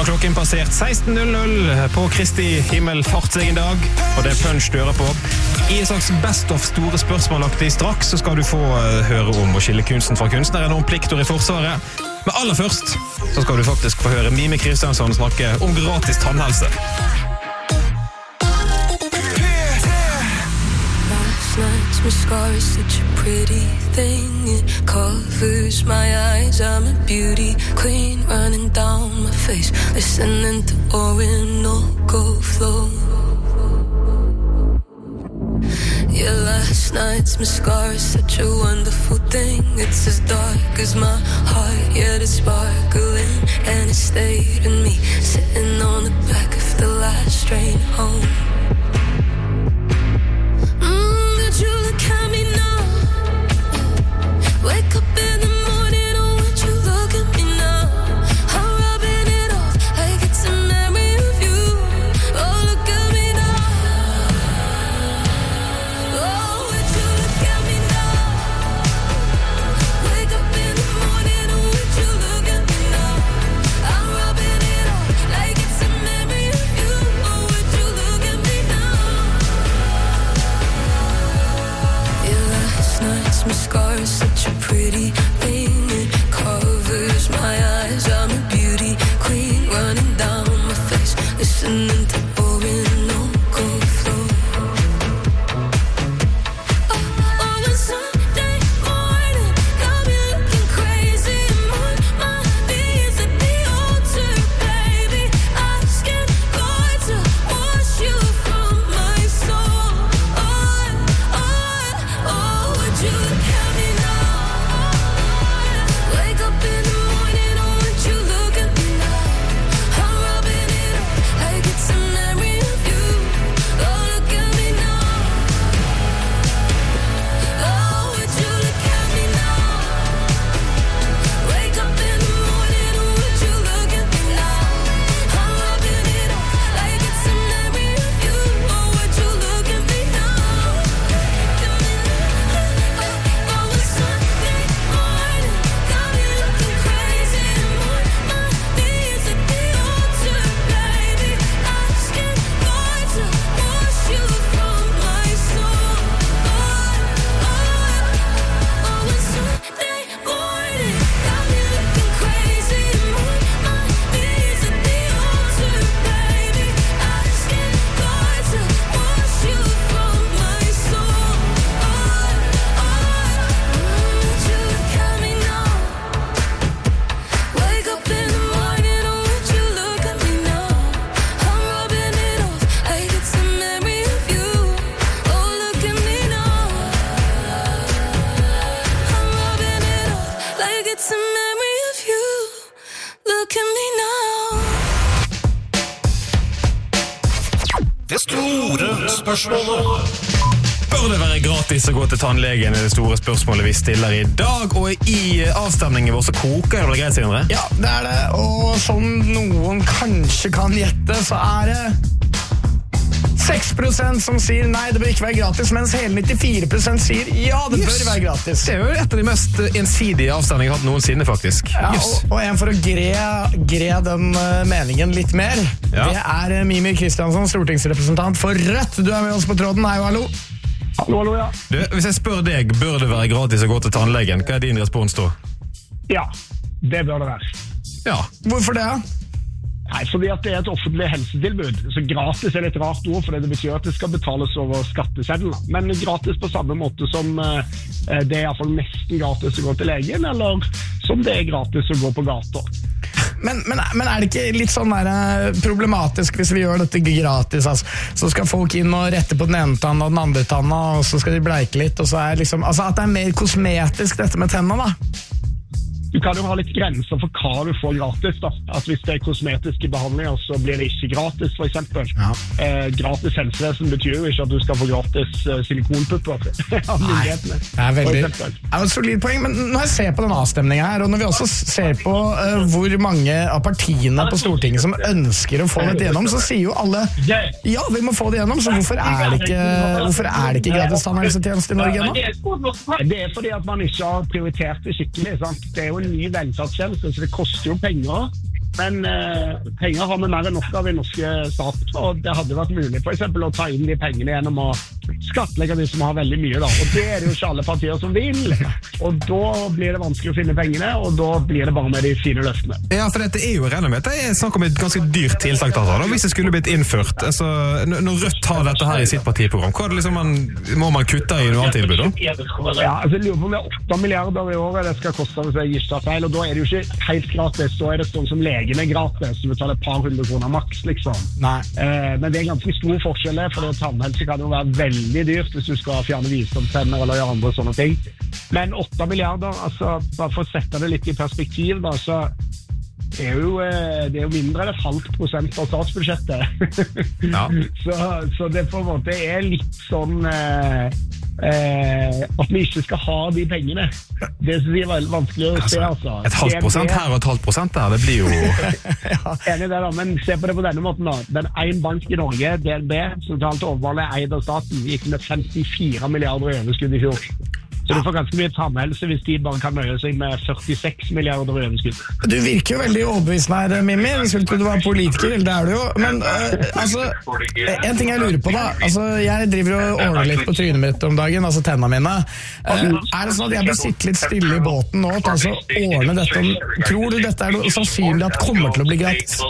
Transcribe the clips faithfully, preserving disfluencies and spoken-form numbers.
klokken passert seksten null null på Kristi himmelfarts egen dag, og det er Punch du hører på. I en slags best of store spørsmålaktig straks så skal du få høre om å skille kunsten fra kunstneren og om plikter i forsvaret. Men aller først så skal du faktisk få høre Mimi Kristiansson snakke om gratis tannhelse. Nights, mascara is such a pretty thing. It covers my eyes. I'm a beauty queen running down my face, listening to Orinoco flow. Yeah, last night's mascara is such a wonderful thing. It's as dark as my heart, yet it's sparkling, and it stayed in me, sitting on the back of the last train home. You look at me now. Wake up in the morning, oh, would you look at me now? I'm rubbing it off like it's a memory of you. Oh, look at me now. Oh, would you look at me now? Wake up in the morning, oh, would you look at me now? I'm rubbing it off like it's a memory of you. Oh, would you look at me now? Last night's mascara is such a pretty thing. It covers my eyes. I'm a beauty queen running down my face, listening to Orinoco flow. Oh, oh, it's Sunday morning, got me looking crazy. Put my knees at the altar, baby, asking God to wash you from my soul. Oh, oh, oh. Would you look at me now? Wake up in the morning, oh, would you look at me now? I'm rubbing it off like it's a memory of you. Oh, look at me now. Oh, would you look at me now? Wake up in the morning, oh, would you look at me now? I'm rubbing it off like it's a memory of you. Oh, would you look at me now? Bør det være gratis å gå til tannlegen er det store spørsmålet vi stiller i dag, og i avstemningen vår så koker det vel greit, Sindre? Ja, det er det, og som noen kanskje kan gjette, så er det seks prosent som sier nei, det bør ikke være gratis, mens hele nittifire prosent sier ja, det bør være gratis. Det er jo et av de mest ensidige avstemninger jeg har hatt noensinne, faktisk. Ja, og, og en for å gre, gre den uh, meningen litt mer, ja. Det er uh, Mimi Kristiansson, stortingsrepresentant for Rødt. Du er med oss på tråden. Hei, hallo. Hallo, hallo, ja. Du, hvis jeg spør deg, bør det være gratis å gå til tannlegen? Hva er din respons da? Ja, det bør det være. Ja. Hvorfor det? Nei, fordi at det er et offentlig helsetilbud. Så gratis er litt rart ord, for det betyr at det skal betales over skatteseddelen. Men gratis på samme måte som eh, det er i hvert fall nesten gratis å gå til legen, eller som det er gratis å gå på gata. Men, men, men er det ikke litt sånn der, problematisk hvis vi gjør dette gratis? Altså, så skal folk inn og rette på den ene tanna og den andre tanna, og så skal de bleike litt, og så er liksom, altså at det er mer kosmetisk dette med tennene da? Du kan jo ha litt grenser for hva du får gratis da. At hvis det er kosmetiske behandlinger så blir det ikke gratis for eksempel. Ja. Eh, gratis helsevesen betyr jo ikke at du skal få gratis uh, silikonpupper av myndighetene. Det er veldig, det er et solid poeng, men når jeg ser på den avstemningen her, og når vi også ser på uh, hvor mange av partiene på Stortinget som ønsker å få dette gjennom, så sier jo alle ja, vi må få det gjennom, så hvorfor er det ikke, hvorfor er det ikke gratis tannhelsetjeneste i Norge ennå? Det er fordi at man ikke har prioritert det skikkelig, sant? Det er jo en ny velferdstjeneste, så det koster jo penger Men eh, penger har vi mer enn nok av i norske stat, og det hadde vært mulig for eksempel å ta inn de pengene gjennom å skattlegge de som har veldig mye, da. Og det er det jo ikke alle partier som vil. Og da blir det vanskelig å finne pengene, og da blir det bare med de fine løftene. Ja, for dette er jo regnet med. Det er snakk om et ganske dyrt tiltak, da, hvis det skulle blitt innført. Altså, når Rødt har dette her i sitt partiprogram, hva er det liksom man, må man kutte i noe annet tilbud, da? Ja, altså, jeg lurer på om det er åtte milliarder i året det skal koste hvis jeg gir seg feil, og da er det jo ikke helt gratis. Da er det sånn som legene gratis, så betaler et par hundre kroner maks, liksom. Nei. Eh, men det er ganske stor forskjell, for tannhelse kan jo være veldig dyrt hvis du skal fjerne visdomstenner eller gjøre andre sånne ting. Men åtte milliarder, altså, bare for å sette det litt i perspektiv, da, så det er jo, det er jo mindre enn et halvt prosent av statsbudsjettet. Ja. så, så det på en måte er litt sånn eh, eh, at vi ikke skal ha de pengene. Det synes jeg er veldig vanskelig å se, altså. Et halvt prosent her og et halvt prosent der, det blir jo... ja, enig i det da, men se på det på denne måten da. Den ene bank i Norge, D N B, som talt overvalget eid av staten, gikk med femtifire milliarder i overskudd i fjor. Så du får ganske mye tannhelse hvis de bare kan nøye seg med førtiseks milliarder i overskudd. Du virker jo veldig overbevisende her, Mimmi. Jeg skulle tro du var politiker, eller det er du jo. Men uh, altså, en ting jeg lurer på da, altså, jeg driver og ordner litt på trynet mitt om dagen, altså tennene mine. Uh, er det sånn at jeg bør sitte litt stille i båten nå, og altså ordne dette om, tror du dette er noe sannsynlig at kommer til å bli gratis?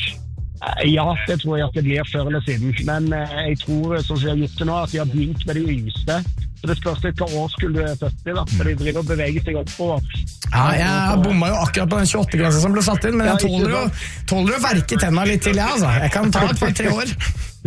Ja, det tror jeg at det blir før eller siden. Men uh, jeg tror, sånn som jeg har gjort det nå, at de har begynt med de yngste. Så det spørs litt hva årskull du er født i, da. For de driver og beveger seg oppover. Ja, jeg bomma jo akkurat på den tjueåtte-grensen som ble satt inn, men jeg tåler jo, tåler jo å verke tennene litt til, ja, altså. Jeg kan ta et par tre år.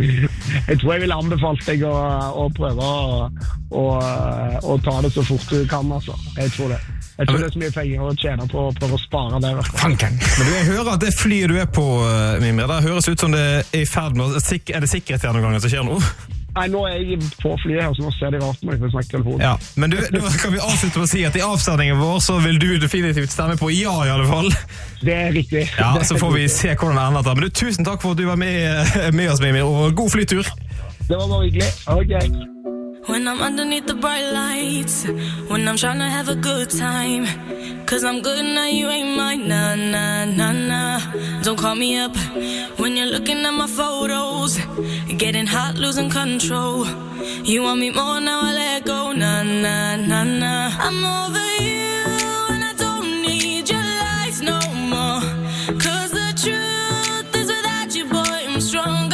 Jeg tror jeg ville anbefalt deg å, å prøve å, å, å ta det så fort du kan, altså. Jeg tror det. Jeg tror det er så mye penger å tjene på å prøve å spare det. Fankeren. Men du, jeg hører at det flyet du er på, Mimmi, det høres ut som det er i ferd med å... Er det sikkerhet her noen ganger som skjer noe? Nei, nå er jeg på flyet her, så nå ser de rart når jeg får snakke telefonen. Ja, men du, da kan vi avslutte med å si at i avsendingen vår så vil du definitivt stemme på ja i alle fall. Det er riktig. Ja, så får vi se hvordan det ender. Men du, tusen takk for at du var med, med oss, Mimmi, og god flytur. Det var bare hyggelig. Ok. When I'm underneath the bright lights, when I'm trying to have a good time, cause I'm good now, you ain't mine, nah, nah, nah, nah. Don't call me up when you're looking at my photos, getting hot, losing control. You want me more, now I let go, nah, nah, nah, nah. I'm over you and I don't need your lies no more, cause the truth is without you, boy, I'm stronger.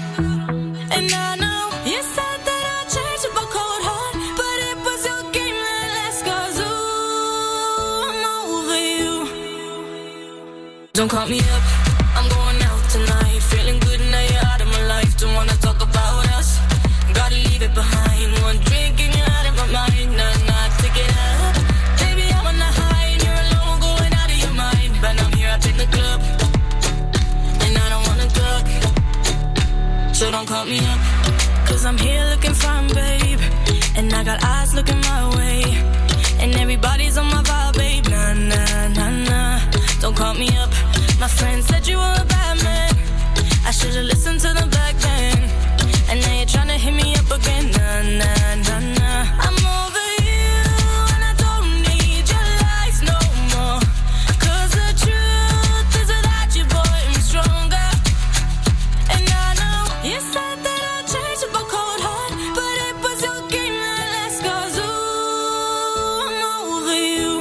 And I know you said don't call me up, I'm going out tonight, feeling good now you're out of my life, don't wanna talk about us, gotta leave it behind, one drink and you're out of my mind, nah, nah, take it up, baby I'm on the high and you're alone, going out of your mind, but I'm here up in the club, and I don't wanna talk, so don't call me up, cause I'm here looking fine, babe, and I got eyes looking my way, and everybody's on my vibe, babe, nah, nah, nah, nah, don't call me up. My friend said you were a bad man, I should've listened to them back then, and now you're trying to hit me up again, nah, nah, nah, nah. I'm over you, and I don't need your lies no more, cause the truth is without you, boy, I'm stronger. And I know you said that I'd change up a cold heart, but it was your game that last, cause ooh, I'm over you.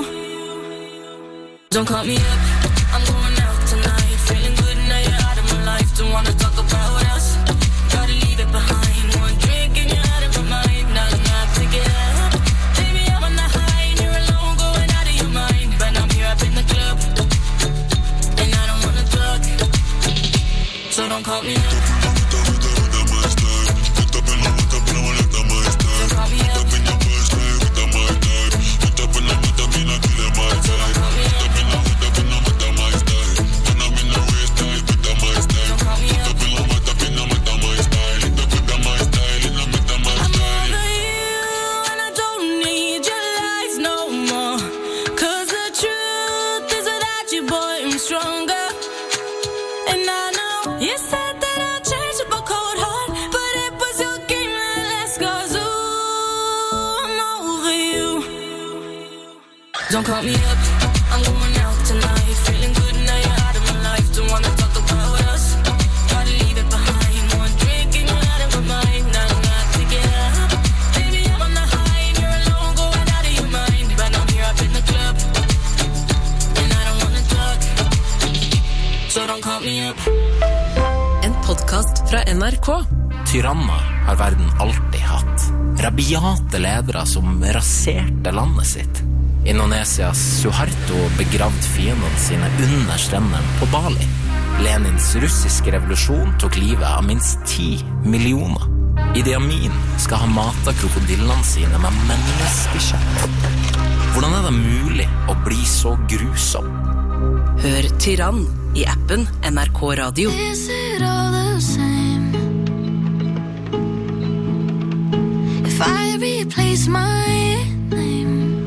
Don't call me up, I'm going out tonight, feeling good now you're out of my life, don't wanna talk about us, gotta leave it behind, one drink and you're out of my mind, now I'm not take it up, baby I'm on the high and you're alone, going out of your mind, but I'm here up in the club, and I don't wanna talk, so don't call me up. Don't call me up, I'm going out tonight, feeling good now you're out of my life, don't En podcast fra N R K. Tyranner har verden alltid hatt. Rabiate ledere som raserte landet sitt. Indonesias Suharto begravd fiendene sine under strendene på Bali. Lenins russiske revolusjon tok livet av minst ti millioner. Idi Amin skal ha matet krokodillene sine med menneskekjøtt. Hvordan er det mulig å bli så grusom? Hør Tyrann i appen N R K Radio. Is it all the same if I replace my name?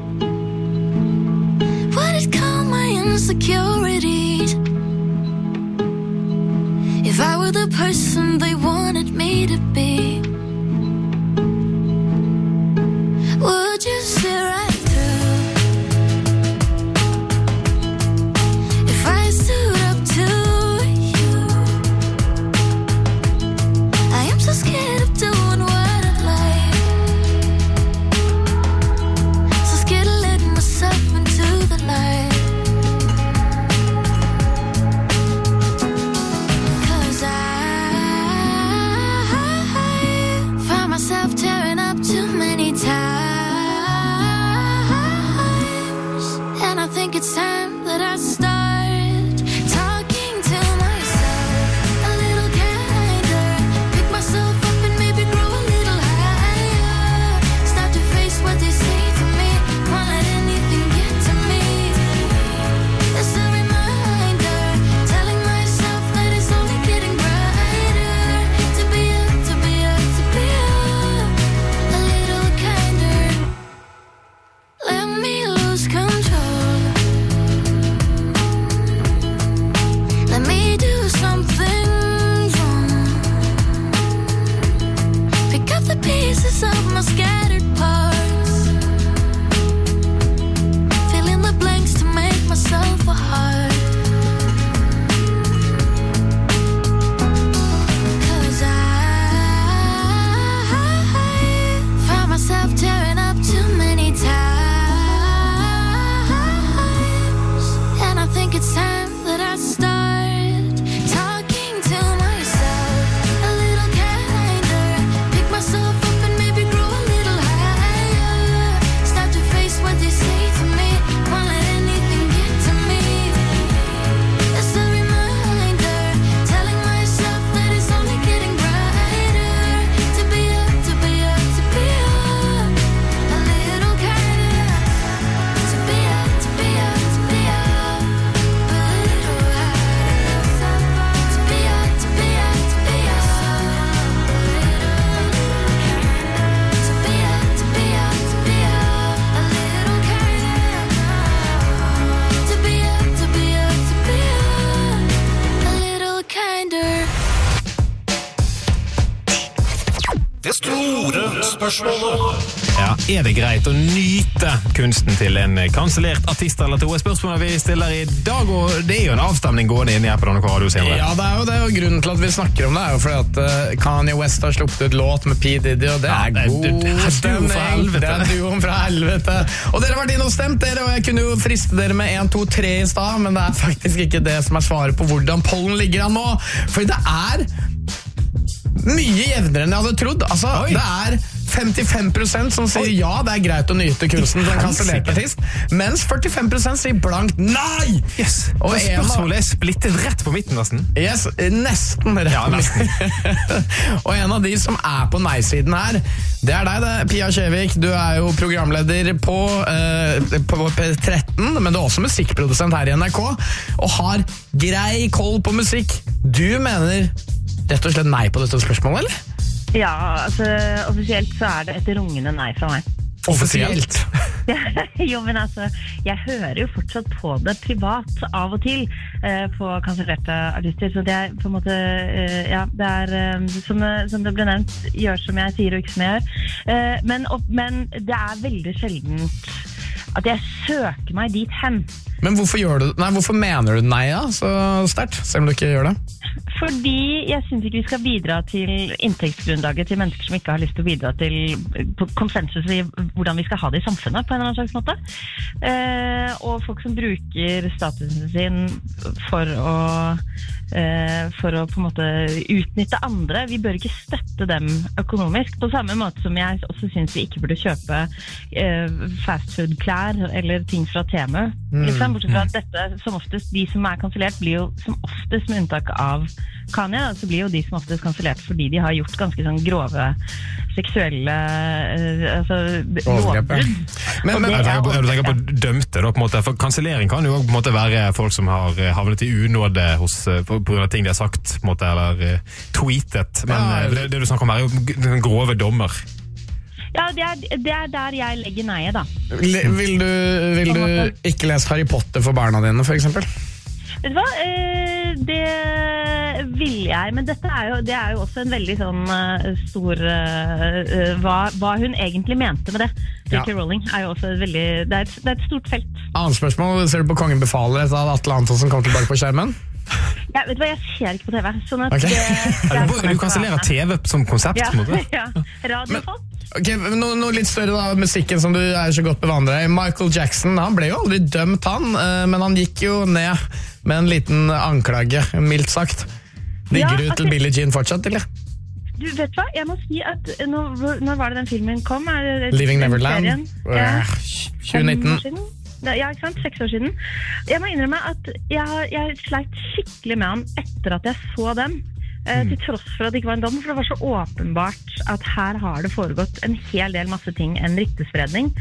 Would it calm my insecurities if I were the person they wanted me to be? Would you see right through if I stood up to you? I am so scared of doing what I like, so scared of letting myself into the light. Cause I find myself tearing up too many times, and I think it's time that I start talking to myself a little kinder, pick myself up and maybe grow a little higher, start to face what they say to me, won't let anything get to me. It's a reminder, telling myself that it's only getting brighter, to be up, to be up, to be up a little kinder. Let me lose control. Let me do something wrong. Pick up the pieces of my scattered parts, fill in the blanks to make myself a heart. Cause I find myself tearing up too many times, and I think it's time that I start talking to myself a little kinder, pick myself up and maybe grow a little higher, start to face what they say to me, won't let anything get to me. It's a reminder, telling myself that it's only getting brighter, to be up, to be up, to be up a little kinder, to be up, to be up, to be up a little higher, to be up, to be up, to be up to be up, to be up, to be up a little kinder, to be up, to be up, to be up a little kinder. Det store spørsmålet. Ja, er det greit å nyte kunsten til en kansellert artist eller to? Spørsmålet vi stiller i dag, og det er jo en avstemning gående inn i appen N R K Radio senere. Ja, det er jo det, og grunnen til at vi snakker om det er jo fordi at uh, Kanye West har sluppet ut låt med P. Diddy, og det er Ja, det er- god det er duo fra stemning. helvete. Det er duoen fra helvete. Og dere har vært inne og stemt dere, og jeg kunne jo friste dere med en, to, tre i stad, men det er faktisk ikke det som er svaret på hvordan pollen ligger an nå. Fordi det er mye jevnere enn jeg hadde trodd. Altså, Oi. det er femtifem prosent som sier ja, det er greit å nyte kunsten som kansellert artist, mens førtifem prosent sier blankt nei! Yes. Og Og en av- spørsmålet er splittet rett på midten, nesten. Yes, nesten rett Ja, på nesten. midten. Og en av de som er på nei-siden her, det er deg det, Pia Kjevik. Du er jo programleder på, eh, på P tretten, men du er også musikkprodusent her i N R K, og har grei koll på musikk. Du mener rett og slett nei på dette spørsmålet, eller? Ja, altså offisielt så er det et rungende nei fra meg. Offisielt. Jo, men altså, jeg hører jo fortsatt på det privat av og til eh, på kansellerte artister, så det er på en måte, eh, ja, det er, eh, som, som det ble nevnt, gjør som jeg sier og ikke som jeg gjør. Eh, men, opp, men det er veldig sjeldent at jeg søker meg dit hen. Men hvorfor, gjør du, nei, hvorfor mener du nei da, så sterkt, selv om du ikke gjør det? Fordi jeg synes ikke vi skal bidra til inntektsgrunnlaget til mennesker som ikke har lyst til å bidra til konsensus i hvordan vi skal ha det i samfunnet på en eller annen slags måte. Eh, og folk som bruker statusen sin for å, eh, for å på en måte utnytte andre, vi bør ikke støtte dem økonomisk, på samme måte som jeg også synes vi ikke burde kjøpe eh, fastfood-klær eller ting fra Temu. Mm. Liksom, bortsett fra at dette, som oftest, de som er kansellert, blir jo som oftest med unntak av Kanye, så blir jo de som oftest kansellert fordi de har gjort ganske sånn grove seksuelle uh, altså, lovbrudd. Men, men jeg tenker på, du tenker på dømte da, på en måte, for kansellering kan jo også på en måte være folk som har havnet i unåde hos, på, på grunn av ting de har sagt, på en måte, eller uh, tweetet, men ja, det, det du snakker om er jo grove dommer. Ja, det er, det er der jeg legger neie da. Vil du, vil du ikke lese Harry Potter for barna dine, for eksempel? Vet du hva? Eh, det vil jeg, men dette er jo, det er jo også en veldig sånn uh, stor uh, hva, hva hun egentlig mente med det. J K. Ja. Rowling er jo også veldig, det er, et, det er et stort felt. Annet spørsmål, ser du på Kongen befaler etter at Atle Antonsen kom tilbake på skjermen? Ja, vet du hva, jeg ser ikke på T V. Sånn at okay. det, det du, du kansellerer T V som konsept, ja, på en måte? Ja, radiofolk. Okay, noe, noe litt større da, musikken som du er så godt bevandret i. Michael Jackson, han ble jo aldri dømt han, men han gikk jo ned med en liten anklage, mildt sagt. Ligger ja, du til okay. Billie Jean fortsatt, eller? Du vet hva, jeg må si at når, når var det den filmen kom? Er det, Living Neverland, ja. tjue nitten. Ja, ikke sant? Seks år siden. Jeg må innrømme at jeg, jeg sleit skikkelig med han etter at jeg så den. Mm. Til tross for at det ikke var en dom, for det var så åpenbart at her har det foregått en hel del masse ting, en ryktespredning.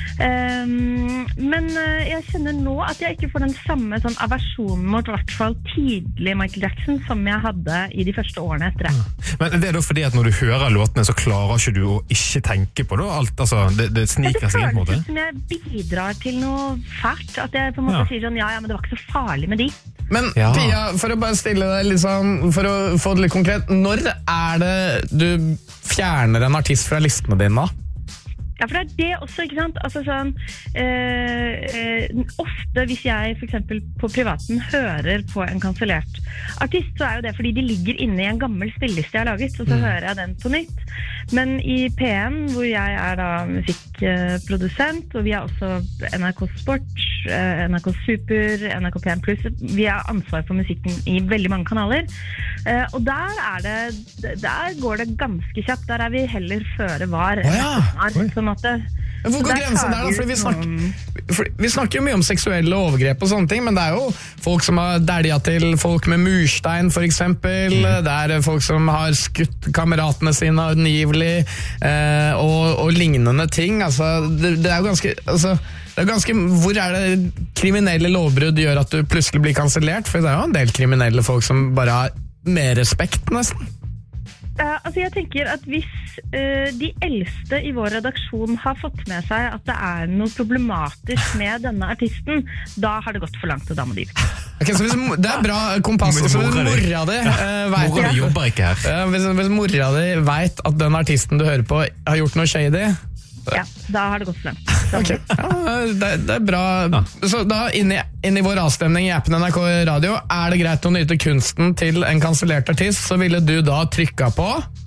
Um, men uh, jeg kjenner nå at jeg ikke får den samme sånn aversjonen mot i hvert fall tidlig Michael Jackson som jeg hadde i de første årene etter det. Ja. Men det er da fordi at når du hører låtene så klarer ikke du å ikke tenke på det? Alt, altså, det, det sniker seg inn på det? Det føles som jeg bidrar til noe fælt, at jeg på en måte ja. sier sånn, ja, ja, men det var ikke så farlig med de. Men ja. Pia, for å bare stille deg liksom, for å få det litt konkret, når er det du fjerner en artist fra listene dine da? Ja, for det er det også, ikke sant? Altså sånn, eh, eh, ofte hvis jeg for eksempel på privaten hører på en kansellert artist, så er jo det fordi de ligger inne i en gammel spilleliste jeg har laget, og så mm. hører jeg den på nytt. Men i P N, hvor jeg er da musikkprodusent, og vi er også N R K Sport, N R K Super, N R K P N Plus, vi har ansvar for musikken i veldig mange kanaler, eh, og der er det, der går det ganske kjapt, der er vi heller føre var enn ja. på en måte. Hvor går grensen der da? For vi, snakker, for vi snakker jo mye om seksuelle overgrep og sånne ting, men det er jo folk som har dælja til folk med murstein for eksempel, mm. det er folk som har skutt kameratene sine angivelig, eh, og, og lignende ting. Altså, det, det er jo ganske, altså, det er ganske, hvor er det kriminelle lovbrudd gjør at du plutselig blir kansellert? For det er jo en del kriminelle folk som bare har mer respekt nesten. Uh, altså jeg tenker at hvis uh, de eldste i vår redaksjon har fått med seg at det er noe problematisk med denne artisten, da har det gått for langt, og da må de ut. Okay, så hvis, det er bra kompass. Så hvis mora di uh, vet, mora jobber ikke her. Uh, hvis, hvis mora di vet at den artisten du hører på har gjort noe shady, ja, da har det gått for langt. Okay. Ja, det, det er bra. Ja. Så da, inn i, inn i vår avstemning i appen N R K Radio, er det greit å nyte kunsten til en kansellert artist, så ville du da trykka på?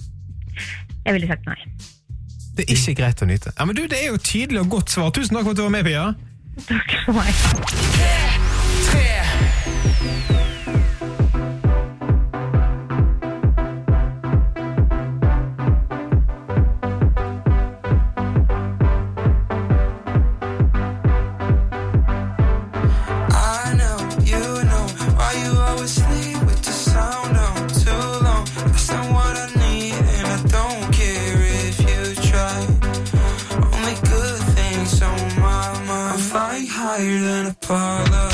Jeg ville sagt nei. Det er ikke greit å nyte. Ja, men du, det er jo tydelig og godt svar. Tusen takk for at du var med, Pia. Takk for meg. Tre. Higher than a parlor.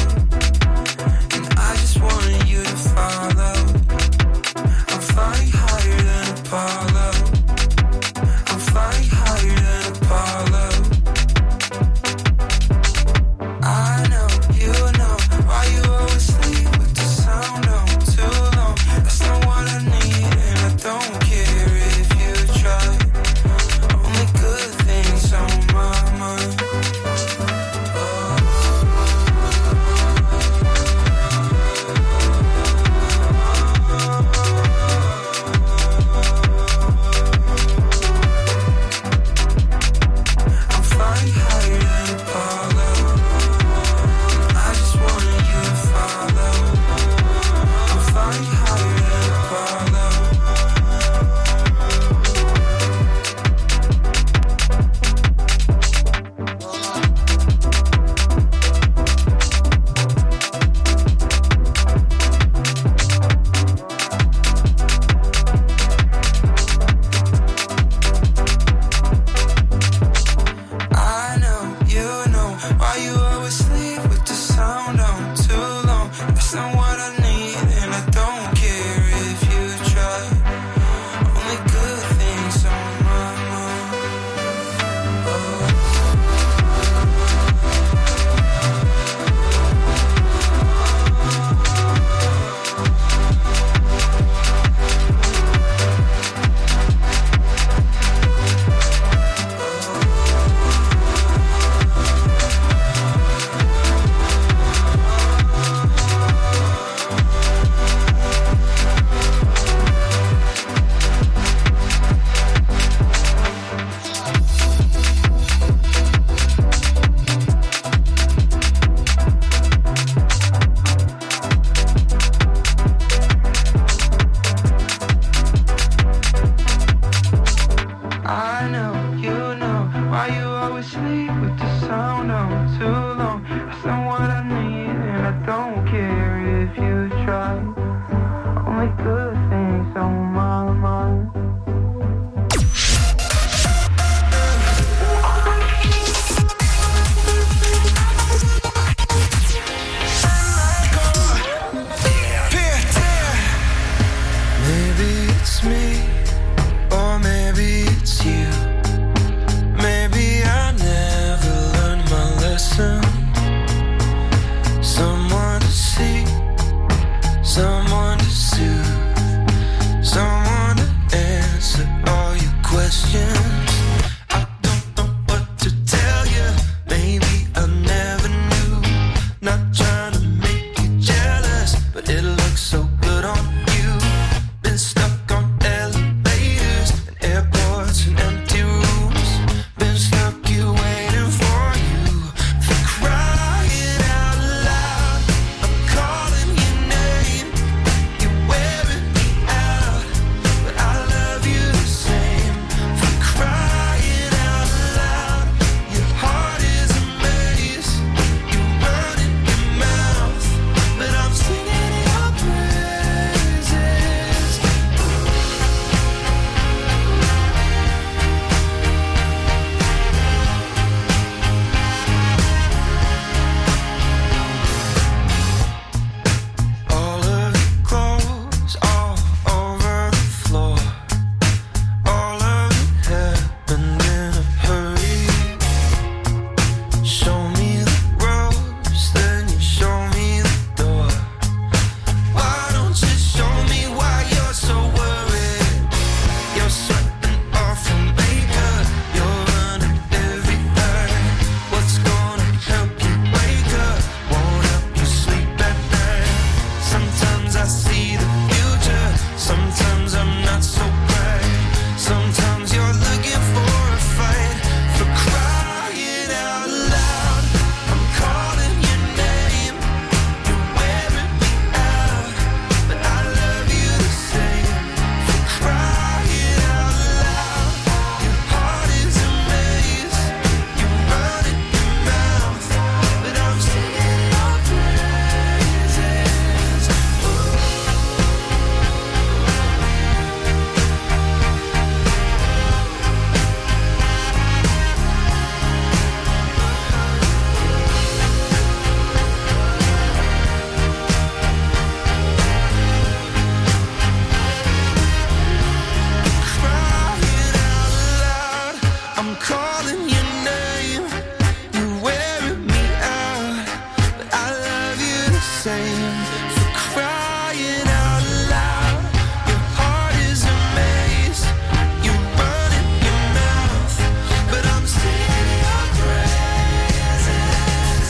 insane for crying out loud. Your heart is a maze, you run in your mouth, but I'm seeing your presence.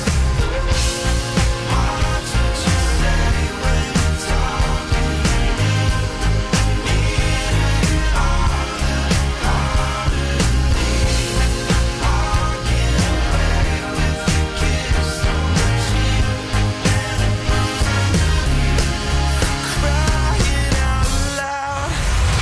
Hearts return anyway when talking. Need it harder, harder to leave. Walking away with a kiss on the cheek and a bruise underneath. Crying out loud.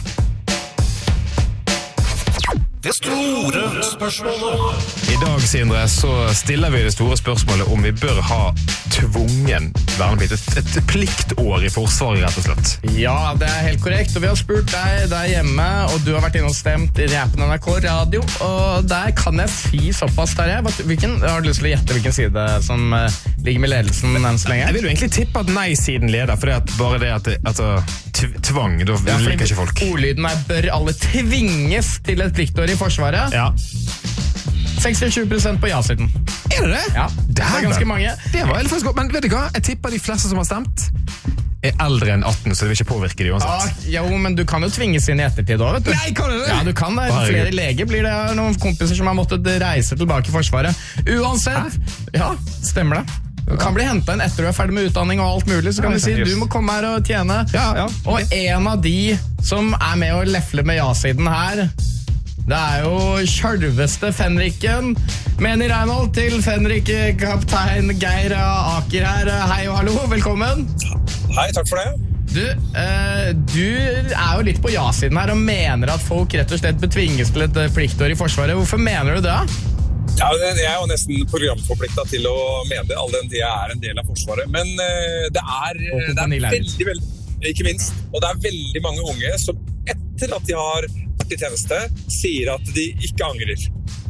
Det store spørsmålet. I dag, Sindre, så stiller vi det store spørsmålet om vi bør ha tvungen verneplikt. Et, et pliktår i forsvaret, rett og slett. Ja, det er helt korrekt, og vi har spurt deg der hjemme, og du har vært inne og stemt i appen N R K Radio, og der kan jeg si såpass, Terje. Hvilken, har du lyst til å gjette hvilken side som uh, ligger med ledelsen enn så lenge? Jeg vil jo egentlig tippe at nei-siden leder, for det at bare det at det, altså, tv- tvang, da Ja, liker ikke folk. Ordlyden er bør alle tvinges til et pliktår i forsvaret. Ja. sekstisju prosent på ja-siden. Er det det? Ja, det er ganske mange. Det var helt faktisk godt, men vet du hva? Jeg tipper de fleste som har stemt er eldre enn atten, så det vil ikke påvirke de Ja, uansett. jo, men du kan jo tvinges inn i ettertid også, vet du. Nei, kan du det? Ja, du kan det. Herregud. Flere leger blir det. Noen kompiser som har måttet reise tilbake i forsvaret. Uansett, ja, stemmer det. Du kan bli hentet inn etter du er ferdig med utdanning og alt mulig, så kan Ja, du si seriøst. du må komme her og tjene. Ja, ja. Og en av de som er med å lefle med ja-siden her, det er jo kjølveste Fenriken. Meni Reinhold til Fenrik, kaptein Geir Aker her. Hei og hallo, velkommen. Hei, takk for det. Du, eh, du er jo litt på ja-siden her og mener at folk rett og slett betvinges til et eh, pliktår i forsvaret. Hvorfor mener du det? Ja, jeg er jo nesten programforpliktet til å mene det, all den tid jeg er en del av Forsvaret. Men eh, det er, Og det er Kompani Lauritz. veldig, veldig, ikke minst, og det er veldig mange unge som etter at de har vært i tjeneste, sier at de ikke angrer.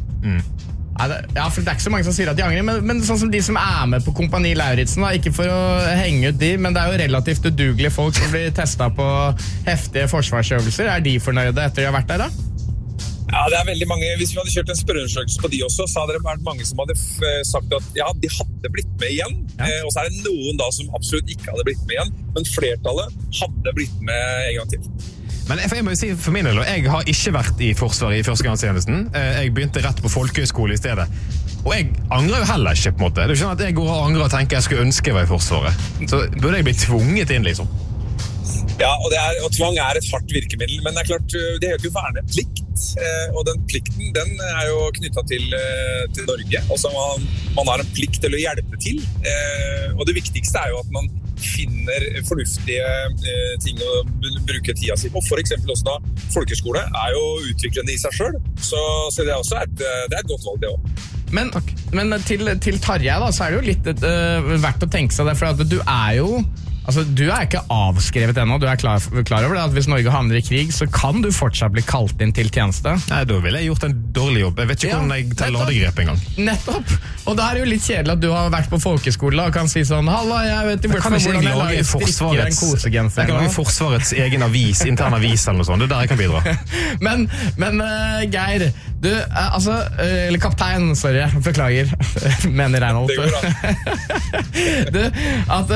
Nei, det, ja, for det er ikke så mange som sier at de angrer, men, men sånn som de som er med på Kompani Lauritzen, da, ikke for å henge ut de, men det er jo relativt udugelige folk som blir testet på heftige forsvarsøvelser. Er de fornøyde etter de har vært der, da? Ja, det er veldig mange. Hvis vi hadde kjørt en spørreundersøkelse på de også, så hadde det vært mange som hadde f- sagt at ja, de hadde blitt med igjen. Eh, og så er det noen da som absolutt ikke hadde blitt med igjen, men flertallet hadde blitt med en gang til. Men jeg, jeg må jo si for min del, og jeg har ikke vært i Forsvaret i førstegangstjenesten. Eh, Jeg begynte rett på folkehøyskole i stedet. Og jeg angrer jo heller ikke, på en måte. Det er jo ikke sånn at jeg går og angrer og tenker jeg skulle ønske jeg var i Forsvaret. Så burde jeg bli tvunget inn, liksom. Ja, og, det er, og tvang er et hardt virkemiddel, men det er klart, det heter jo verneplikt, eh, og den plikten, den er jo knyttet til, eh, til Norge. Altså man, man har en plikt til å hjelpe til, eh, og det viktigste er jo at man finner fornuftige eh, ting å b- bruke tida si på. For eksempel også da, folkeskole er jo utviklende i seg selv, så, så det er også et, det er et godt valg det også. Men, men til, til Tarjei da, så er det jo litt uh, verdt å tenke seg det, for at du er jo altså, du er ikke avskrevet ennå. Du er klar, klar over det at hvis Norge havner i krig, så kan du fortsatt bli kalt inn til tjeneste. Nei, da ville jeg gjort en dårlig jobb. Jeg vet ikke Ja, hvordan jeg tar nettopp. ladegrep en gang. Nettopp! Og da er det jo litt kjedelig at du har vært på folkeskole og kan si sånn Halla, jeg vet i hvert Kan fall ikke hvordan jeg jeg lage lager strikker en Forsvarets, kosegenser. jeg kan lage Forsvarets egen avis, intern avis eller noe sånt. Det er der jeg kan bidra. Men, men uh, Geir, du, uh, altså uh, eller kaptein, sorry, beklager, mener Reinhold. Det går bra. Du, at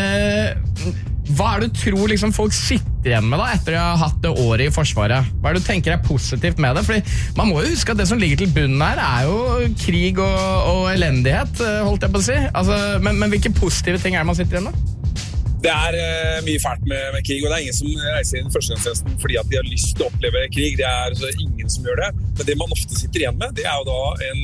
uh, hva er det du tror liksom folk sitter igjen med da etter å ha hatt det året i Forsvaret? Hva er det du tenker er positivt med det? Fordi man må jo huske at det som ligger til bunnen her er jo krig og, og elendighet, uh, holdt jeg på å si. Altså, men, men hvilke positive ting er det man sitter igjen med? Det er uh, mye fælt med, med krig, og det er ingen som reiser inn i førstegangstjenesten fordi at de har lyst til å oppleve krig. Det er så ingen som gjør det. Men det man ofte sitter igjen med, det er jo da en,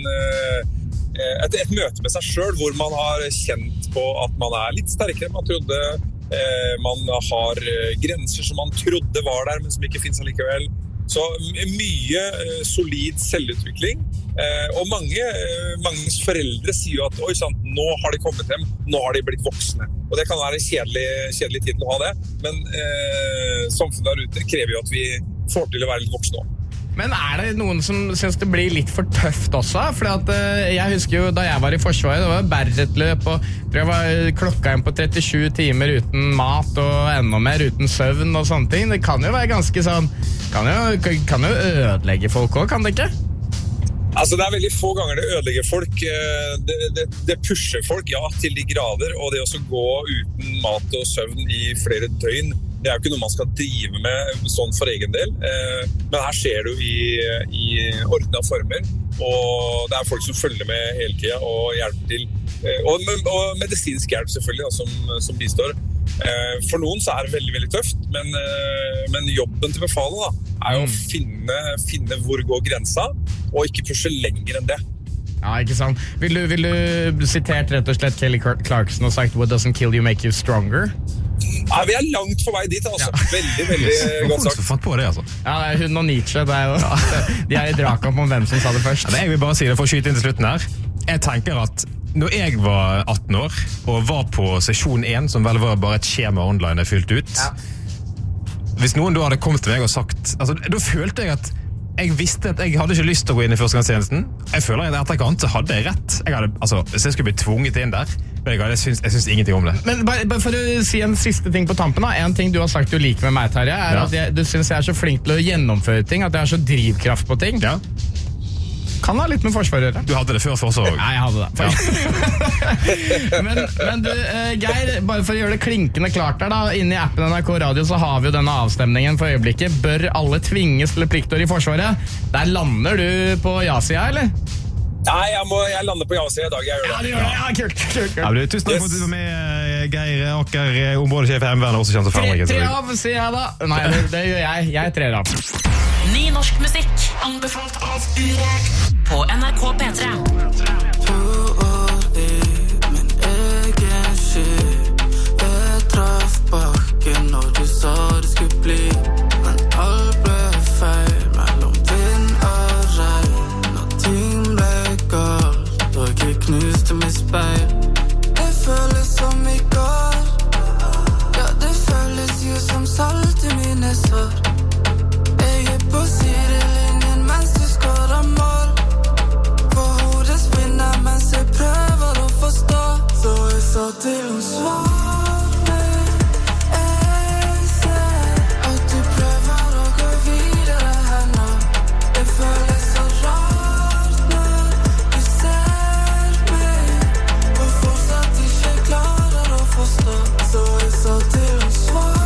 uh, et, et møte med seg selv, hvor man har kjent på at man er litt sterkere enn man trodde. Uh, man har uh, grenser som man trodde var der, men som ikke finnes allikevel. Så m- mye uh, solid selvutvikling. Uh, og mange, uh, manges foreldre sier jo at oi, sant, nå har de kommet hjem, nå har de blitt voksne. Og det kan være en kjedelig, kjedelig tid å ha det, men uh, samfunnet der ute krever jo at vi får til å være litt voksne også. Men er det noen som synes det blir litt for tøft også? Fordi at eh, jeg husker jo da jeg var i Forsvaret, det var berretløp, og tror jeg var klokka inn på trettisju timer uten mat, og enda mer uten søvn og sånne ting. Det kan jo være ganske sånn, kan jo, kan jo ødelegge folk også, kan det ikke? Altså, det er veldig få ganger det ødelegger folk. Det, det, det pusher folk, ja, til de grader. Og det å gå uten mat og søvn i flere døgn, det er jo ikke noe man skal drive med sånn for egen del. Men her skjer det jo i, i ordnede former. Og det er folk som følger med hele tiden og hjelper til. Og, og medisinsk hjelp selvfølgelig, da, som, som bistår. For noen så er det veldig, veldig tøft, men, men jobben til befalet da, er jo å finne, finne hvor går grensa, og ikke pushe lenger enn det. Ja, ikke sant. Vil du, vil du sitert rett og slett Kelly Clarkson og sagt «What doesn't kill you make you stronger»? Ja, vi er langt på vei dit, altså. Ja. Veldig, veldig godt sagt. Fant på det, altså. Ja, det er hun og Nietzsche, det er jo, de er i dragkamp om hvem som sa det først. Ja, jeg vil bare si det for å skyte inn til slutten her. Jeg tenker at når jeg var atten år og var på sesjon én, som vel var bare et skjema online jeg fylte ut, ja. Hvis noen da hadde kommet til meg og sagt, altså, da følte jeg at jeg visste at jeg hadde ikke lyst til å gå inn i førstegangstjenesten. Jeg føler at etter ikke så hadde jeg rett. Jeg hadde, altså, hvis jeg skulle bli tvunget inn der, jeg, jeg, syns, jeg syns ingenting om det. Men bare, bare for å si en siste ting på tampen da, en ting du har sagt du liker med meg, Terje, er ja. At jeg, du synes jeg er så flink til å gjennomføre ting, at jeg har så drivkraft på ting. Ja. Kan ha litt med forsvar å gjøre. Du hadde det før forsvar også. Nei, jeg hadde det. Ja. men, men du, uh, Geir, bare for å gjøre det klinkende klart der da, inne i appen N R K Radio så har vi jo denne avstemningen for øyeblikket. Bør alle tvinges til pliktår i forsvaret? Der lander du på ja-sida, eller? Nei, jeg, må, jeg lander på ja-sida i dag, jeg gjør det. Ja, det gjør det. Ja, kult, kult, kult. Ja, du, tusen takk for at du var med, Geir Aker, områdesjef i Heimevernet, også kjent som Fredrik. Tre av, sier jeg da. Nei, det, det gjør jeg. Jeg trer av. Ny norsk musikk, anbefalt av Urek på N R K P tre. To år i min egen sky. Jeg traff bakken når du sa det skulle bli. Men alt ble feil mellom vind og regn. Når ting ble galt, og jeg knuste mitt speil. Det føles som i går. Ja, det føles jo som salt i mine sår. På sidelinjen mens du skårer mål. For hodet spinner mens jeg prøver å forstå. Så jeg sa til hun svar meg. Jeg ser at du prøver å gå videre her nå. Det føles så rart når du ser meg. Og fortsatt ikke klarer å forstå. Så jeg sa til hun svar.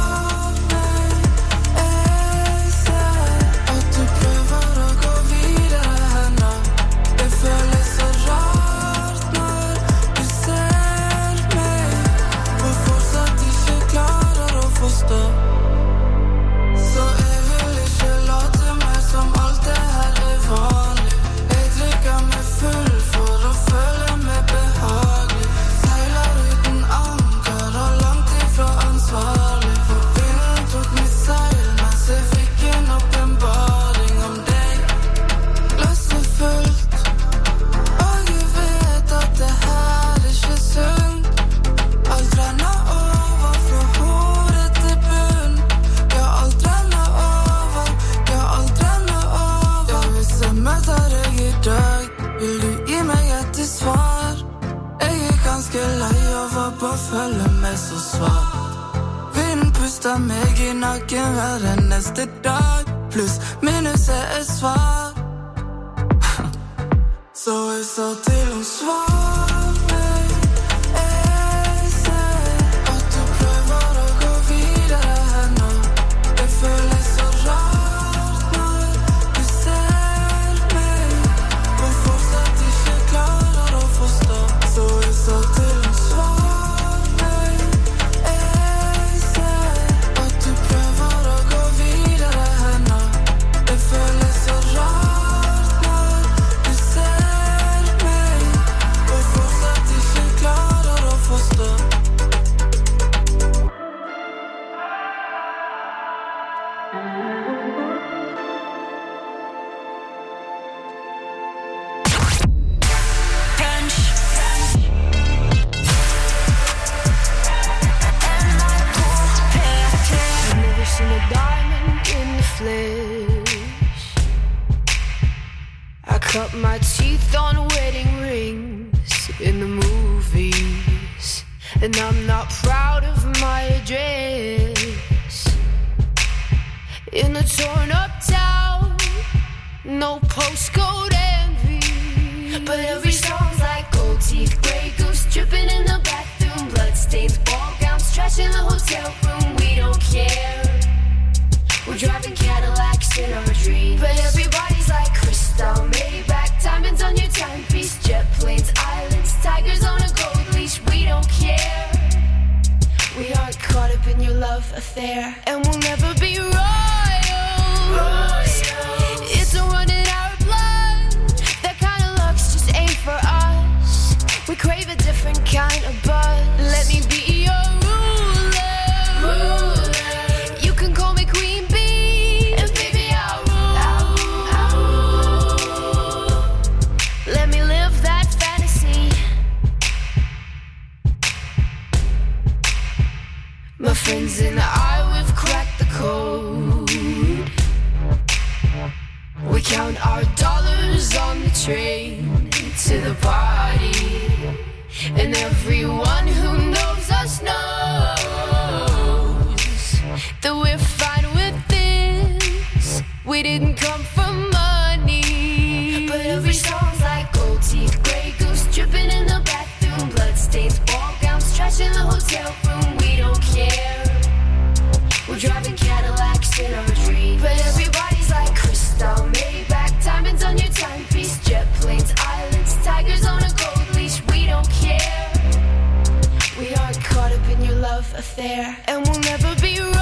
Føler meg så svak. Vinden puster meg i nakken hver eneste dag. Pluss minus er et svar. Så jeg sa til hun svar meg. Jeg ser at du prøver å gå videre her nå. Det føles så rart når du ser meg. Og fortsatt ikke klarer å forstå. Så jeg sa til hun svar. Cut my teeth on wedding rings in the movies. And I'm not proud of my address. In a torn up town, no postcode envy. But every song's like gold teeth, Grey Goose dripping in the bathroom, bloodstains, ball gowns, trash in the hotel room. We don't care. We're driving Cadillacs in our dreams. But everybody's like crystal, Maybach, diamonds on your timepiece, jet planes, islands, tigers on a gold leash. We don't care. We aren't caught up in your love affair, and we'll never be royals. It's a run in our blood. That kind of luck's just ain't for us. We crave a different kind of buzz. Let me be your ruler. ruler. You can call me Queen Bee, and baby I'll rule. I'll rule. Let me live that fantasy. My friends and I, we've cracked the code. We count our dollars on the train to the party, and everyone who knows us knows that we're fine with this. We didn't come for money. But every song's like gold teeth, Grey Goose dripping in the bathroom, bloodstains, ball gowns, trash in the hotel room. We don't care. We're driving Cadillacs in our dreams. But everybody's like crystal, Maybach, diamonds on your timepiece, jet planes, islands, tigers on a gold leash. We don't care. We aren't caught up in your love affair, and we'll never be royals.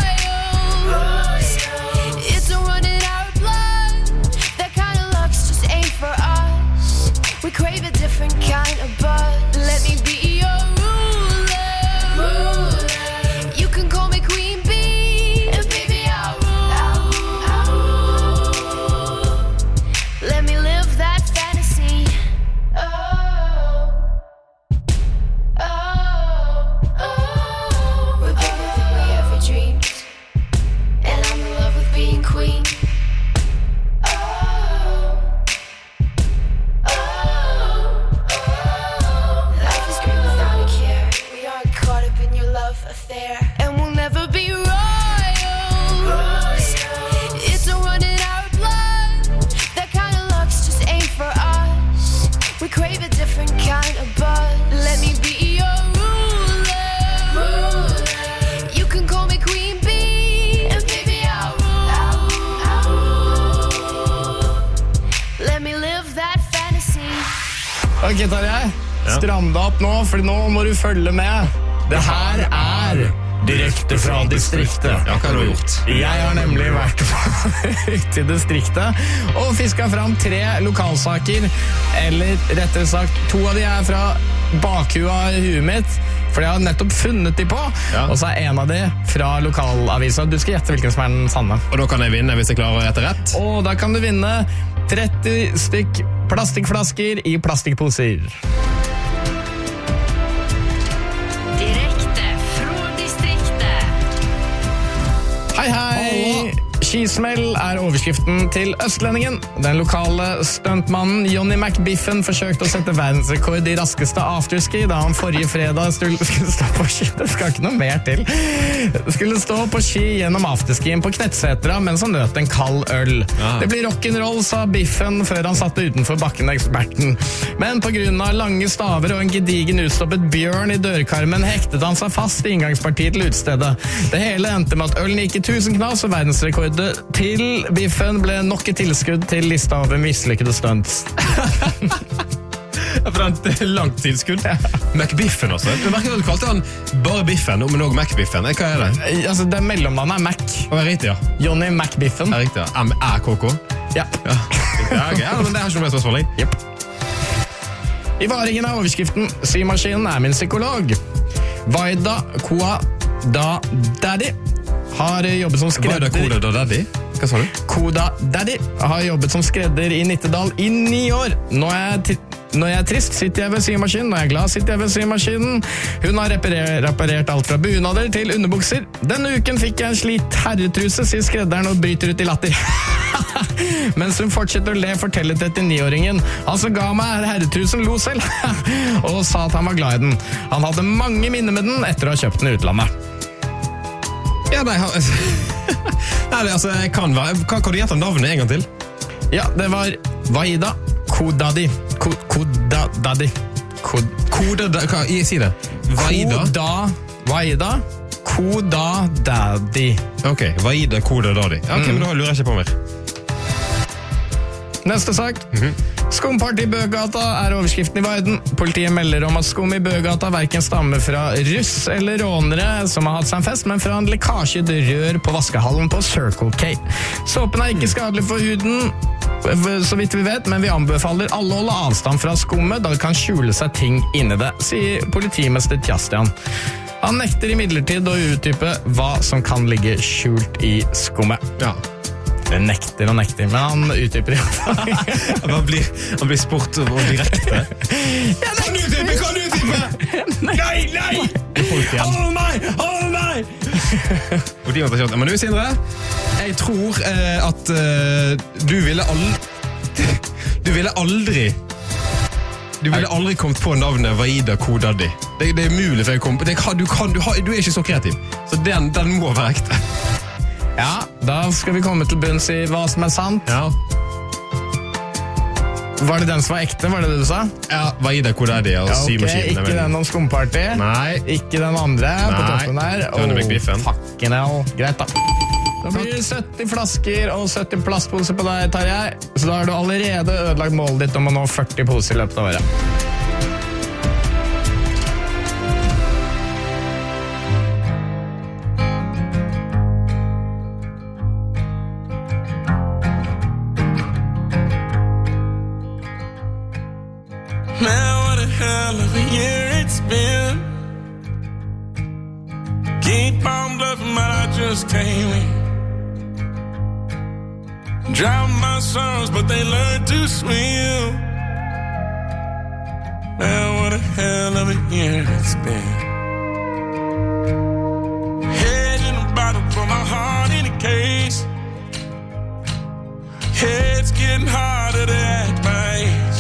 It's a run in our blood. That kind of luck's just ain't for us. We crave a different kind of buzz. Let me be your ruler. ruler. You can call me Queen Bee, and baby I'll rule. I'll rule. Let me live that fantasy. Oh, oh, oh. We're everything we ever dreamed, and I'm in love with being queen. Oh, oh, oh. Life is great without a care. We aren't caught up in your love affair, and we'll never be royals. It's a run in our blood. That kind of luck's just ain't for us. We crave a different kind of buzz. Let me be your ruler. You can call me Queen Bee, and baby I'll rule. I'll rule. Let me live that fantasy. Ok, Tarjei. Stram deg opp nå, for nå må du følge med. Det her er direkte fra distriktet. Ja, hva har du gjort? Jeg har nemlig vært ute i distriktet og fisket fram tre lokalsaker, eller rettere sagt, to av de er fra bakhua i huet mitt, for jeg har nettopp funnet de på, Ja. og så er en av de fra lokalavisa. Du skal gjette hvilken som er den sanne. Og da kan jeg vinne hvis jeg klarer å gjette rett. Og da kan du vinne tretti stykk plastikkflasker i plastikkposer. Direkte fra distriktet. Hei, hei! Skismell er overskriften til Østlendingen. Den lokale stuntmannen Johnny McBiffen forsøkte å sette verdensrekord i raskeste afterski da han forrige fredag skulle stå på ski. Det skal ikke noe mer til. Skulle stå på ski gjennom afterskien på Knettsetra mens han nøt en kald øl. Ja. Det blir rock'n'roll, sa Biffen før han satte utenfor bakken eksperten. Men på grunn av lange staver og en gedigen utstoppet bjørn i dørkarmen hektet han seg fast i inngangspartiet til utstedet. Det hele endte med at ølen gikk i tusen knas, og verdensrekordet til Biffen ble nok et tilskudd til lista over mislykkede stunts. For det er langt tilskudd. Ja. McBiffen også. Du merker at du kalte han bare Biffen, men også McBiffen. Hva er det? Altså, det mellomnavnet er Mac. Å, er riktig, ja. Johnny McBiffen. Er riktig, ja. M-A-K-K. Ja. Ja, ja, okay. Ja, men det er ikke noe mer spørsmål. Yep. I varingen av overskriften Symaskinen er min psykolog. Vaida Koa Da Daddy har jobbet som skredder. Vaida Koda Da Daddy? Hva sa du? Koda Daddy har jobbet som skredder i Nittedal i ni år. Nå er jeg ti- Når jeg er trist, sitter jeg ved symaskinen. Når jeg er glad, sitter jeg ved symaskinen. Hun har reparer, reparert alt fra bunader til underbukser. Denne uken fikk jeg en slitt herretruse, sier skredderen og bryter ut i latter. Mens hun fortsetter å le, forteller trettini-åringen. Han som ga meg herretrusen lo selv, og sa at han var glad i den. Han hadde mange minner med den etter å ha kjøpt den i utlandet. Ja, nei, han... nei, det, altså, jeg kan være... Hva kan du gjette navnet en gang til? Ja, det var Vaida Kodadi. Koda Daddy. Koda Daddy, hva, jeg sier det. Vaida. Koda, Vaida, Koda Daddy. Ok, Vaida, Koda Daddy. Ok, mm. men da lurer jeg ikke på mer. Neste sak. Mm-hmm. Skumparty i Bøgata er overskriften i Varden. Politiet melder om at skum i Bøgata hverken stammer fra russ eller rånere som har hatt seg en fest, men fra en lekkasjet rør på vaskehallen på Circle K. Såpen er ikke skadelig for huden, så vidt vi vet, men vi anbefaler alle å holde avstand fra skummet, da det kan skjule seg ting inni det, sier politimester Tjastian. Han nekter imidlertid å utdype hva som kan ligge skjult i skummet. Ja. Det nekter og nekter, men han utdyper det. han, blir, han blir sport og direkte. Ja, kan du utdype, kan du utdype? Nei, nei! Hold meg, hold meg! Men du, Sindre, jeg tror eh, at eh, du ville aldri... Du ville aldri... Du ville aldri kommet på navnet Vaida Kodaddi. Det, det er mulig for jeg kom på. Det kan, du, kan, du, har, du er ikke så kreativ. Så den, den må være ekte. Ja, da skal vi komme til bunns i hva som er sant. Ja. Var det den som var ekte, var det det du sa? Ja, Vaida Kodaddi og ja, okay. symaskinen. Ikke den om skumparty. Nei. Ikke den andre Nei. På toppen der. Oh, fucking hell. Greit da. Da blir det sytti flasker og sytti plastposer på deg, Tarjei. Så da har du allerede ødelagt målet ditt om å nå førti poser i løpet av året. Man, what a hell of a year it's been. Keep on bluffing, but I just can't win. Drown my sons, but they learn to swim. Man, what a hell of a year it's been. Head in a bottle, put my heart in a case. Head's getting harder to act my age.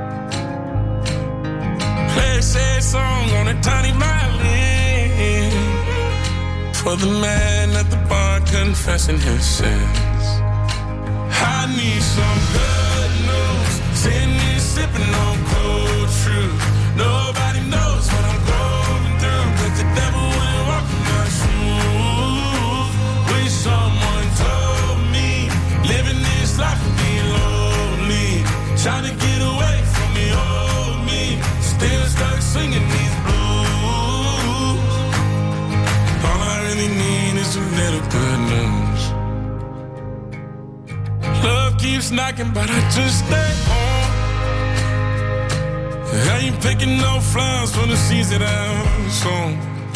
Play a sad song on a tiny violin for the man at the bar confessing his sins. I need some good news. Sitting here sipping on cold truth. Nobody knows what I'm going through, but the devil will walk in my shoes. Wish someone told me living this life would be lonely. Trying to get away from the old me. Still stuck singing these blues. All I really need is a little good news. Love keeps knocking, but I just stay home. I ain't picking no flowers for the seeds that I'm sown.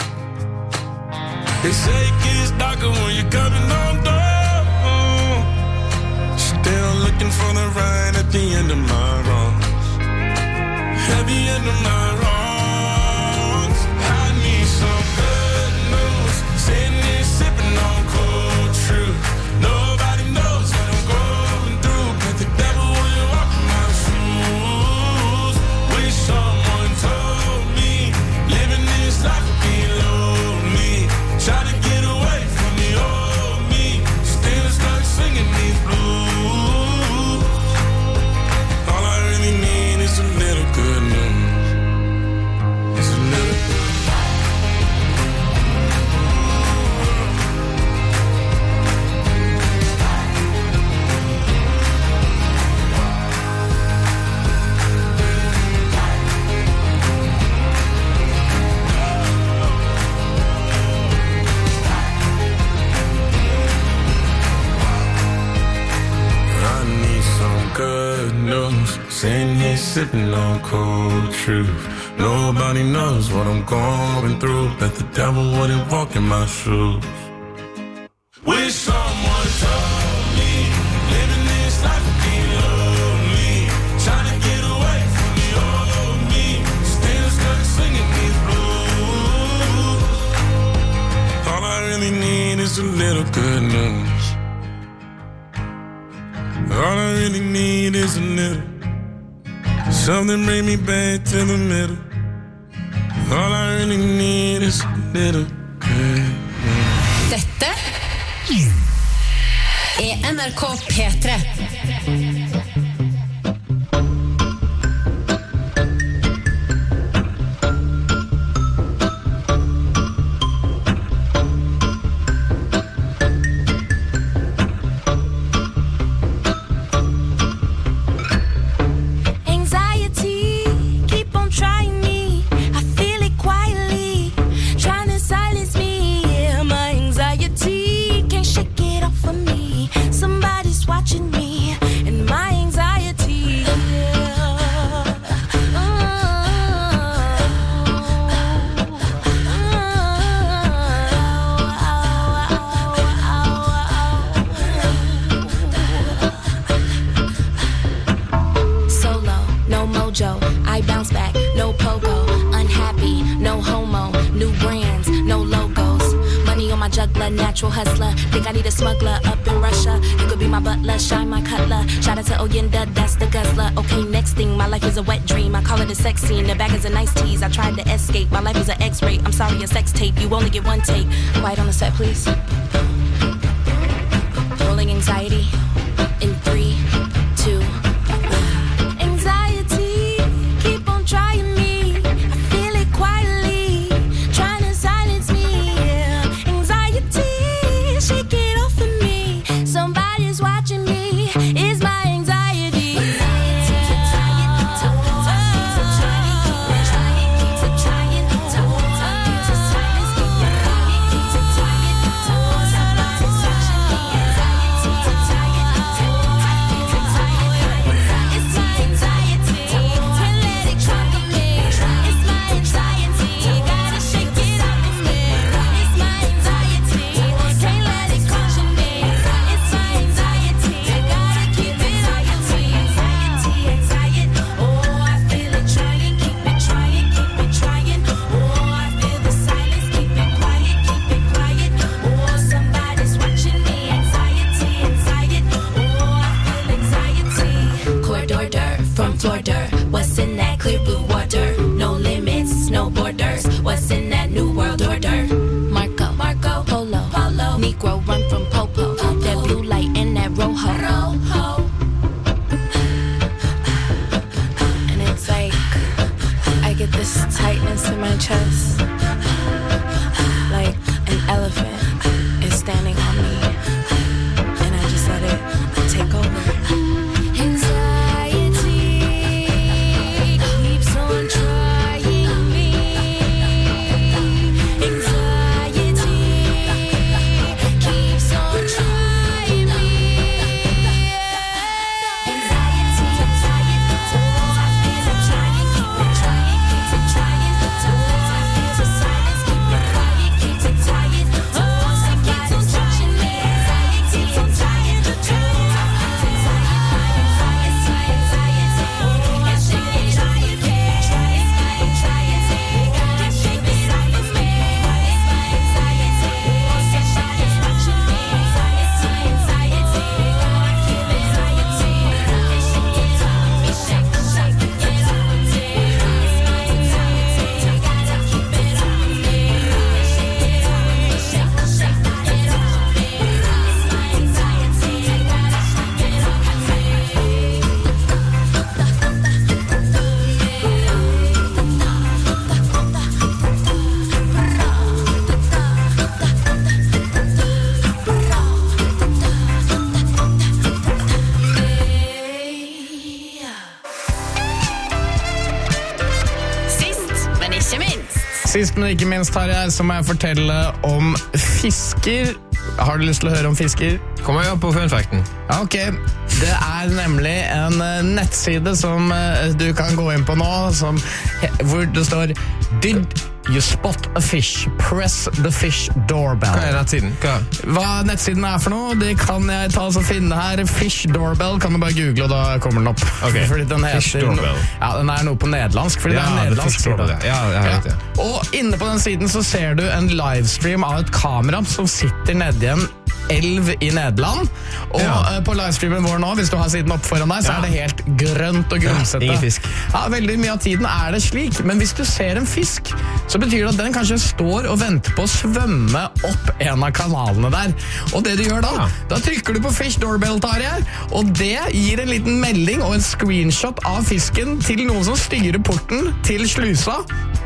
They say it gets darker when you're coming on down. Still looking for the right at the end of my wrongs. At the end of my wrongs. I need some good news. Sitting here sipping on cold truth. Nobody knows what I'm going through, but the devil will walk in my shoes. Wish someone told me living this life would be lonely. Try to get away from the old me. Still stuck singing these blues. All I really need is a little good news. It's a little good news. Sitting here sipping on cold truth. Nobody knows what I'm going through, but the devil wouldn't walk in my shoes. Wish someone told me living this life would be lonely. Trying to get away from the old me. Still stuck singing these blues. All I really need is a little good news. All I really need is a little something bring me back to the middle. All I really need is a little good. Dette er N R K P tre. juggler, natural hustler. Think I need a smuggler up in Russia. You could be my butler, shine my cutler. Shout out to Oyenda, that's the guzzler. Okay, next thing, my life is a wet dream. I call it a sex scene, the bag is a nice tease. I tried to escape, my life is an X-ray. I'm sorry, a sex tape, you only get one take. Quiet on the set, please. Rolling anxiety in three, two, one. Anxiety, keep on trying me. I feel it quietly, trying to silence me. Yeah. Anxiety, shake it off of me. Somebody's watching me. It's my anxiety. What's in that clear blue water? No limits, no borders. What's in that new world order? Marco, Marco, Polo, Polo. Negro run from Popo. Popo. That blue light and that Rojo. Rojo. And it's like I get this tightness in my chest, like an elephant is standing on me, and I just let it take over. Sist, men ikke minst, Tarjei, så må jeg fortelle om fisker. Har du lyst til å høre om fisker? Kom igjen på funfacten. Ja, ok. Det er nemlig en nettside som du kan gå inn på nå, som, hvor det står Did you spot a fish? Press the fish doorbell. Hva er nettsiden? Hva? Hva nettsiden er for noe, det kan jeg ta og finne her. Fish doorbell kan du bare google, og da kommer den opp. Ok, fordi den heter, fish doorbell. Ja, den er noe på nederlandsk, fordi Ja, det er en nederlandsk fish doorbell, side. ja. Ja, jeg vet det. Og inne på den siden så ser du en livestream av et kamera som sitter nede i en elv i Nederland. Og Ja. eh, på livestreamen vår nå, hvis du har siden opp foran deg, så Ja. er det helt grønt og grumsete. ingen fisk. Ja, veldig mye av tiden er det slik, men hvis du ser en fisk, så betyr det at den kanskje står og venter på å svømme opp en av kanalene der. Og det du gjør da, Ja. da trykker du på fish doorbell, Tarjei, og det gir en liten melding og en screenshot av fisken til noen som styrer porten til slusa,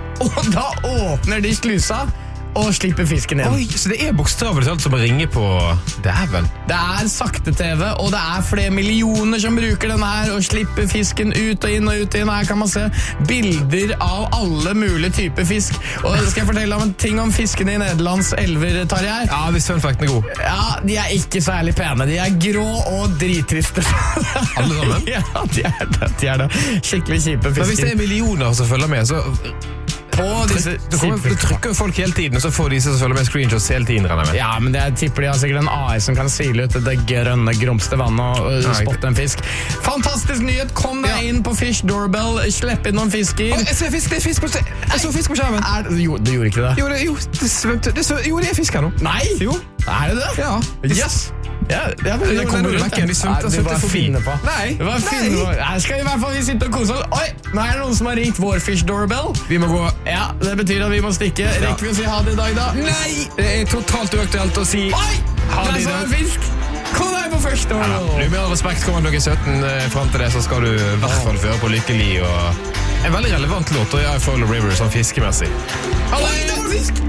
og da åpner de slusa og slipper fisken inn. Oi, så det er bokstavelig talt som å ringe på dæven. Det er sakte-tv, og det er flere millioner som bruker den her og slipper fisken ut og inn og ut og inn. Her kan man se bilder av alle mulige typer fisk. Og skal jeg fortelle om en ting om fiskene i Nederlands elver, Tarjei? Ja, hvis funfacten er god. Ja, de er ikke særlig pene. De er grå og drittriste. Alle sammen? Ja, de er det. De er det. Skikkelig kjipe Men hvis det fisker. er millioner som følger med, så på disse Du, kommer, du trykker folk hele tiden, og så får de som følger med screenshots hele tiden. Med. Ja, men jeg tipper de har sikkert en A I som kan sile ut det grønne, grumste vannet og uh, spotte en fisk. Fantastisk nyhet! Kom deg ja. inn på Fish Doorbell, slipp inn noen fisker. Oh, jeg ser fisk, det er fisk på, jeg så fisk på skjermen. Er, jo, du gjorde ikke det? Jo, det, jo, det, svømte, det, jo, det er fisk her nå. Nei! Jo. Er det det? Ja. Yes! Ja, ja, men det kommer du vekken. Vi svømte Nei, du bare finner på. Nei, du bare finner på. Her skal i hvert fall vi sitte og kose oss. Oi, nå er det noen som har ringt vår Fish Doorbell. Vi må gå. Ja, det betyr at vi må stikke. Ja. Rekker vi å si ha det i dag, da? Nei! Det er totalt uaktuelt å si Oi! ha det i dag. Fisk. Kom deg på Fish Doorbell. Ja, med all respekt, kommer klokken sytten frem til det, så skal du i hvert fall føre på Lykkelig og en veldig relevant låt, og jeg follow River som fiskemessig. Ha det! Oi, det var fisk!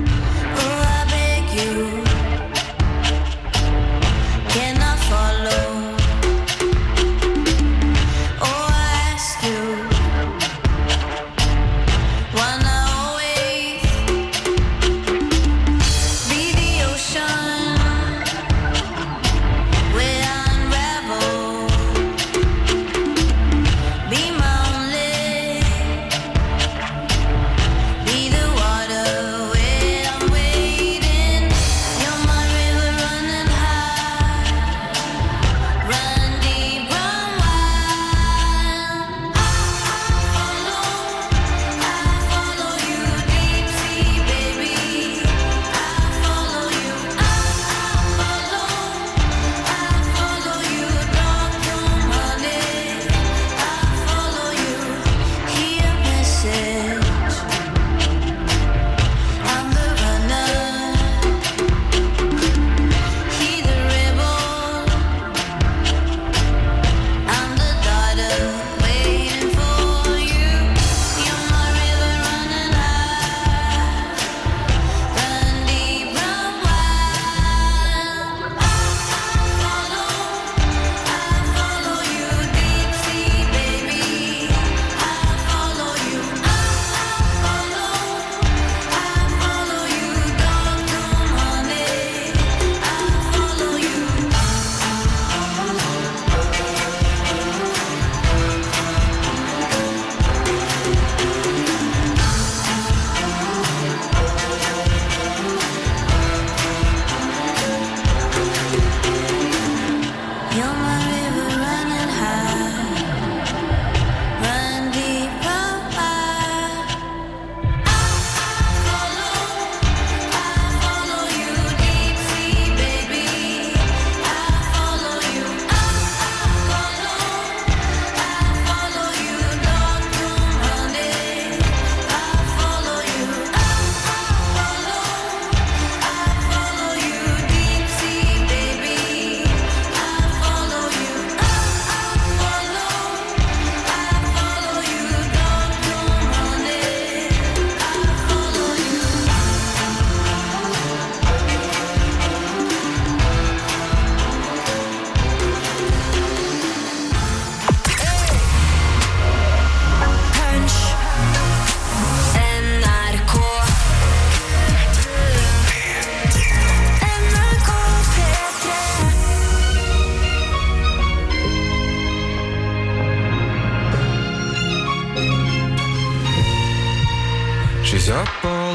She's up all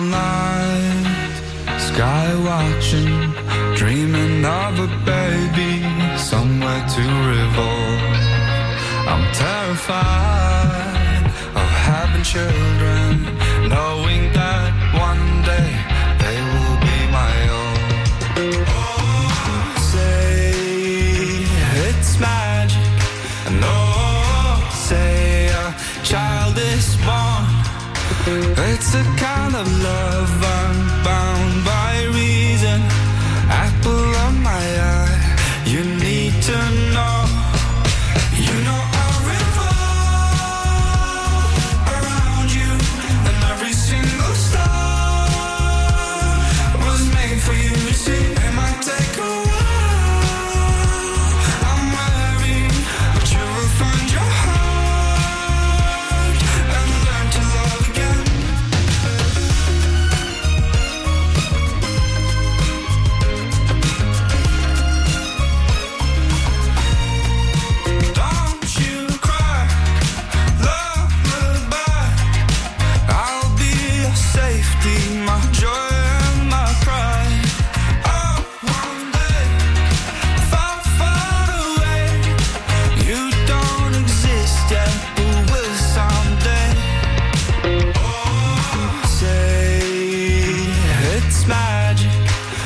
night, sky watching, dreaming of a baby, somewhere to revolve. I'm terrified of having children, knowing that one day they will be my own. Oh, say it's magic, and oh, say a child is born. It's a kind of love unbound by reason. Apple of my eye, you need to know. You know I revolve around you, and every single star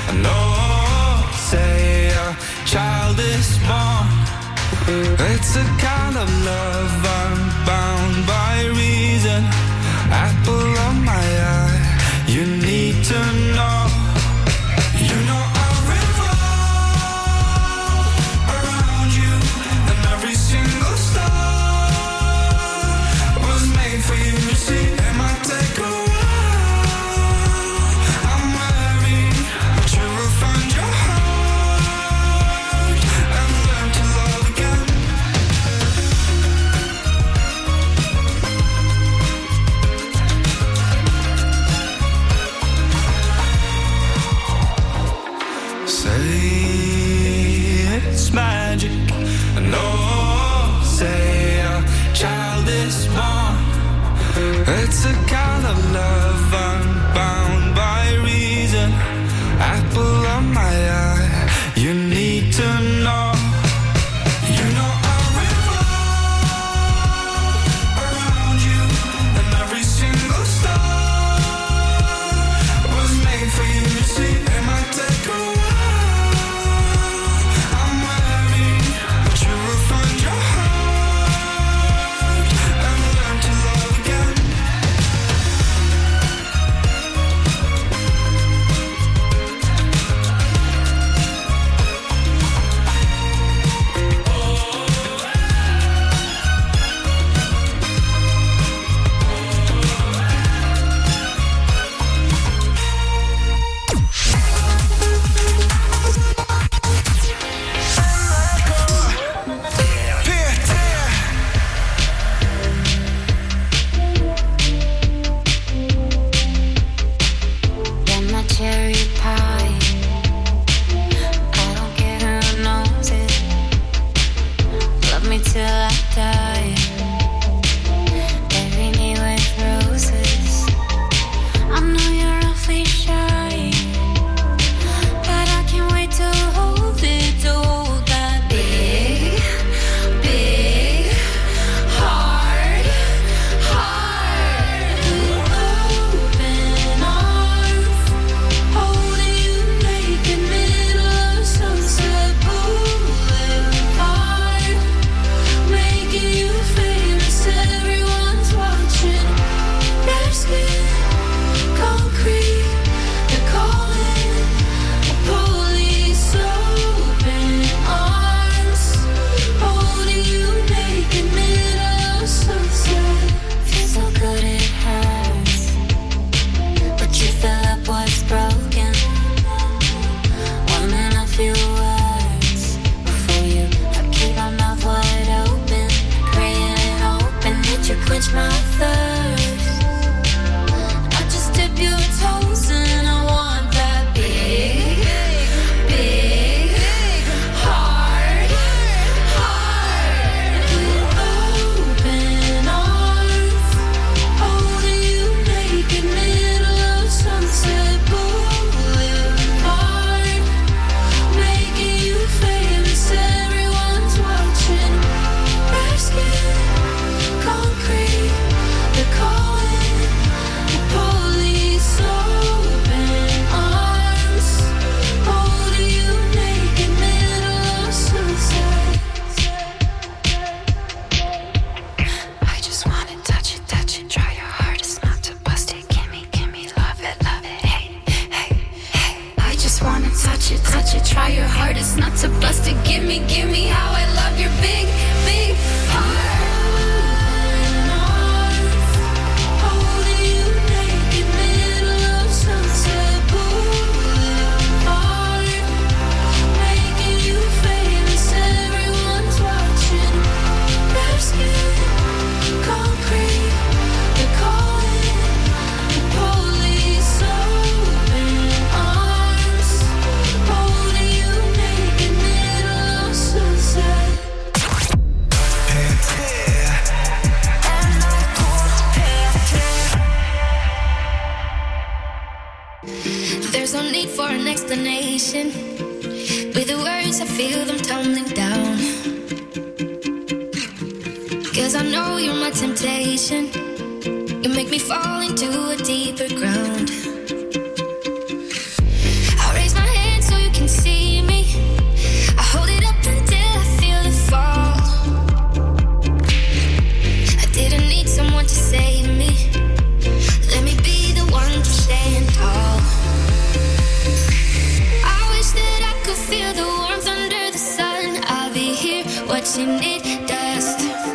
I know, say a child is born. It's a kind of love unbound by reason. Apple of my eye, you need to know. You know I revolve around you, and every single star was made for you to see. It might take a while, I'm worried, but you will find your heart and learn to love again. Say it's magic, no, say a child is born. It's a kind of love unbound by reason. Apple of my eye, you need to know. You know I revolve around you, and every single star was made for you to see. It might take a while, I'm worried, but you will find your heart and learn to love again. Get my cherry pie. I don't care who knows it. Love me till I die. Bury me with roses. I know you're awfully shy, but I can't wait to hold it, to hold that big, big, hard, hard, open arms, holding you naked, middle of Sunset Boulevard, making you famous, everyone's watching. Their skin, concrete, they're calling the police. Open arms, holding you naked, middle of Sunset. Feels so good it hurts, but you fill up what's broken. One in a few words before you I keep my mouth wide open, praying and hoping that you quench my thirst. I just dip your toes and I want that big, big, hard, hard, open arms, holding you naked, middle of Sunset Boulevard, making you famous, everyone's watching. Their skin, concrete, they're calling the police. Open arms, holding you naked, middle of Sunset. I just wanna touch it, touch it, try your hardest not to bust it. Gimme, gimme, love it, love it, hey, hey, hey. I just wanna touch it, touch it, try your hardest not to bust it. Gimme, gimme, how I love your big, big heart. Holding you naked, middle of Sunset Boulevard, making you famous, everyone's watching. Their skin, concrete, they're calling the police. Open arms, holding you naked, middle of Sunset. There's no need for an explanation. With the words I feel them tumbling down. Cause I know you're my temptation. You make me fall into a deeper ground. I raise my hand watching it dust.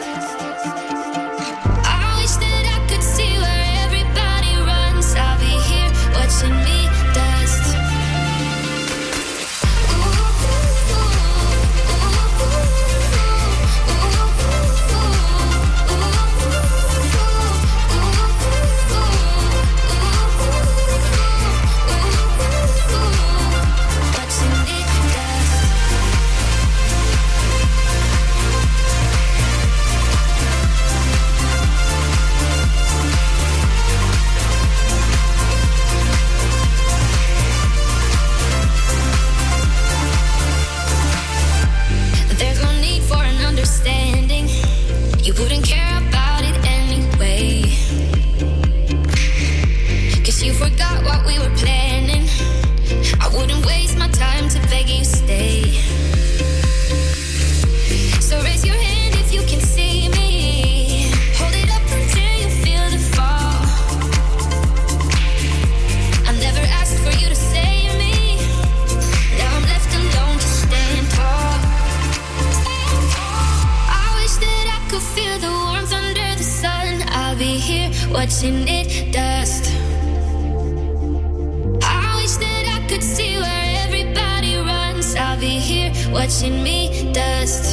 I wish that I could see where everybody runs. I'll be here watching me dust. There's no need for an understanding. You wouldn't care about it anyway. 'Cause you forgot what we were planning. I wouldn't waste my time to beg you stay. So raise your hand if you can see me. Hold it up until you feel the fall. I never asked for you to save me. Now I'm left alone to stand tall. I wish that I could feel the warmth under the sun. I'll be here watching it dust. I wish that I could see where everybody runs. I'll be here watching me dust.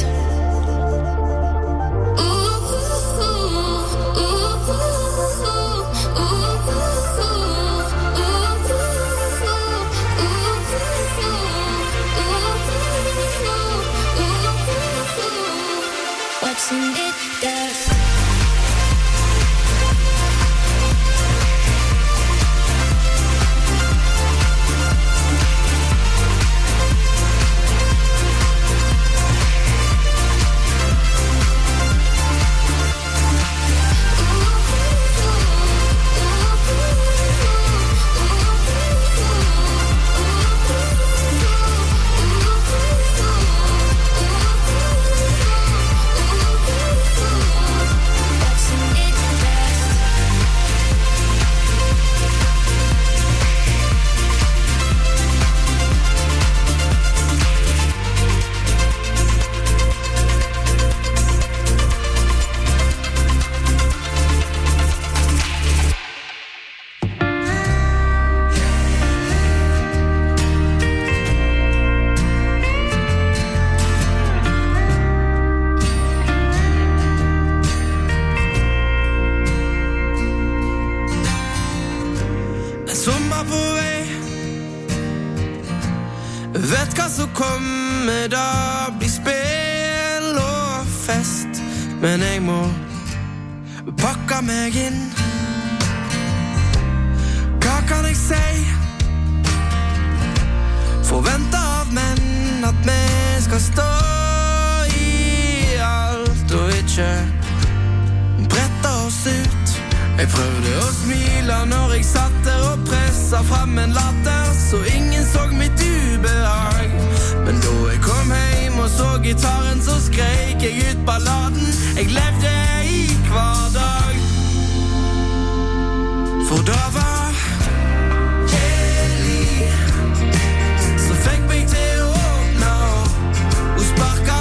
Ooh, ooh, ooh, ooh, ooh, watching it dust. Sommer på vei. Vet hva som kommer, da blir spill og fest. Men jeg må pakke meg inn. Hva kan jeg si? Forvente av menn at vi skal stå i alt og ikke brette oss ut. Jeg prøvde å smile når jeg satt der og presset frem en latter, så ingen så mitt ubehag. Men da jeg kom hjem og så gitaren, så skrek jeg ut balladen. Jeg levde i hver dag. For da var Eli som fikk meg til å åpne og sparke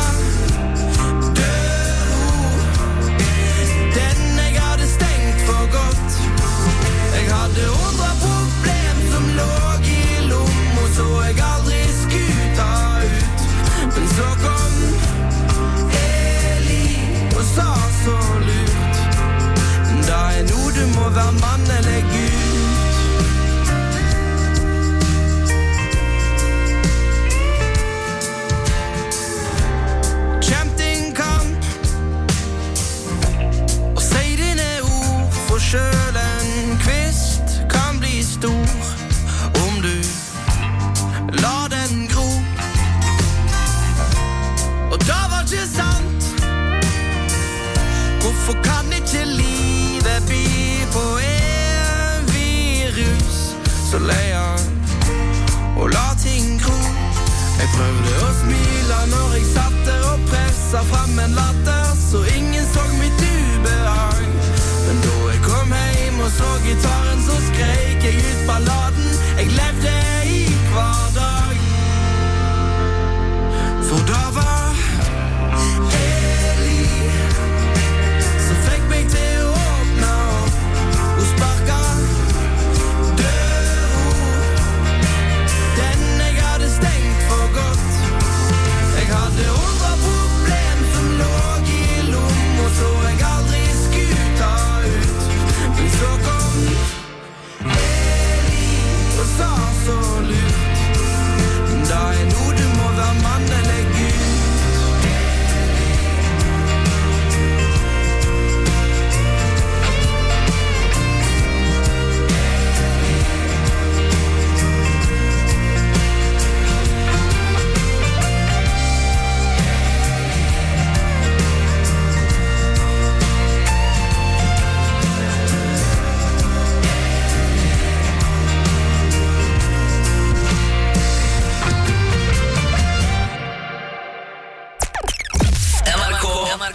Jeg hadde hundre problem som lå i lomma, så jeg aldri skulle ta ut. Men så kom Eli og sa så lurt: da er noe du må være mann eller Gud. Kjemp din kamp og si dine ord, for selv en kvist kan bli stor om du la den gro. Og da var ikke sant. Hvorfor kan ikke livet by på en virus så leier og la ting gro? Jeg prøvde å smile når jeg satt der og presset frem en latter, så ingen så mitt ubehag. Men da jeg kom hjem og så gitaren, så skrek jeg ut balladen. Jeg levde i hver dag. For da var jeg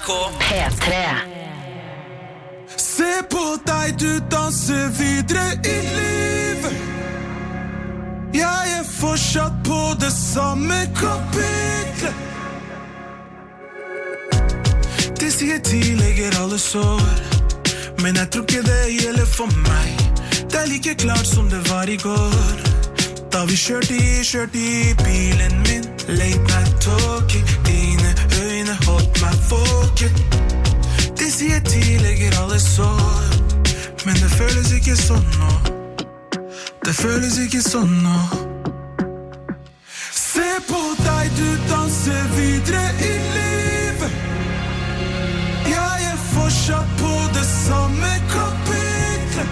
K P tre. Se på deg, du danser videre i livet. Jeg er fortsatt på det samme kapitlet. De sier tidligere alle sår, men jeg tror ikke det gjelder for meg. Det er like klart som det var i går. Da vi kjørte i, kjørte i bilen min. Late night talking, dine øyne holdt meg våken. De sier tidligere alle sår, men det føles ikke sånn nå. Det føles ikke sånn nå. Se på deg, du danser videre i livet. Jeg er fortsatt på det samme kapitlet.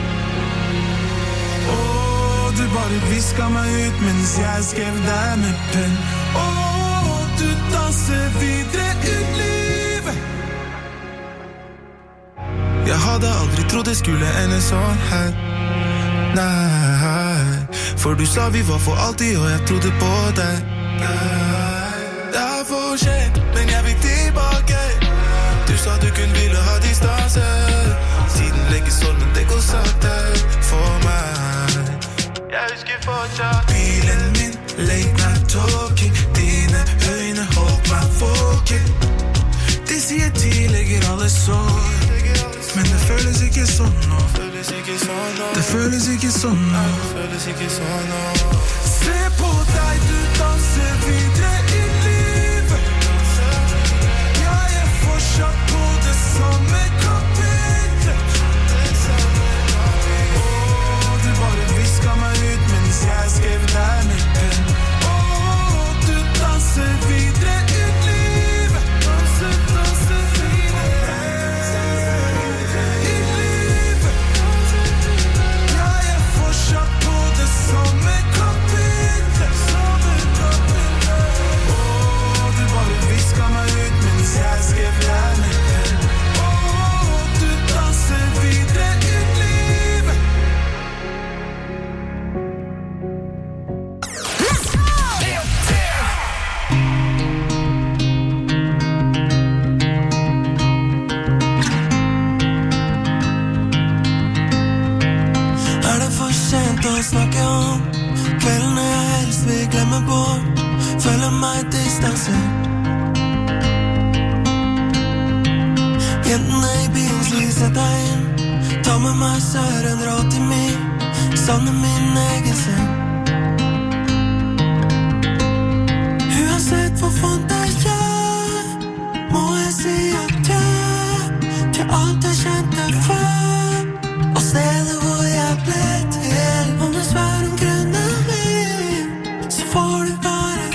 Åh, du bare visket meg ut mens jeg skrev deg med penn. Åh, du danser videre i livet. Jeg hadde aldri trodd det skulle ende sånn her. Nei, for du sa vi var for alltid, og jeg trodde på deg. Nei, det er for sent, men jeg vil tilbake. Du sa du kun ville ha distanse. Tiden legger sånn, men det går sakte for meg. Jeg husker fortsatt bilen min, late night talking. Dine øyne holdt meg våken. De sier tidligere alle sår, men det føles ikke sånn nå. Det føles ikke sånn nå. Se på deg, du danser videre i livet. Jeg er fortsatt på det samme kapitlet. Åh, du bare visket meg ut mens jeg skrev deg med penn. Åh, du danser videre i livet. Danser, danser videre i livet. Jeg er fortsatt på det samme kapitlet. Åh, du bare visket meg ut mens jeg skrev deg med penn. Åh, du danser videre i livet. Er det for sent å snakke om kveldene jeg helst vil glemme bort? Føler meg distansert. Jentene i bilen slik setter inn. Ta med meg sør hundre og åtti mil. Savner min egen seng.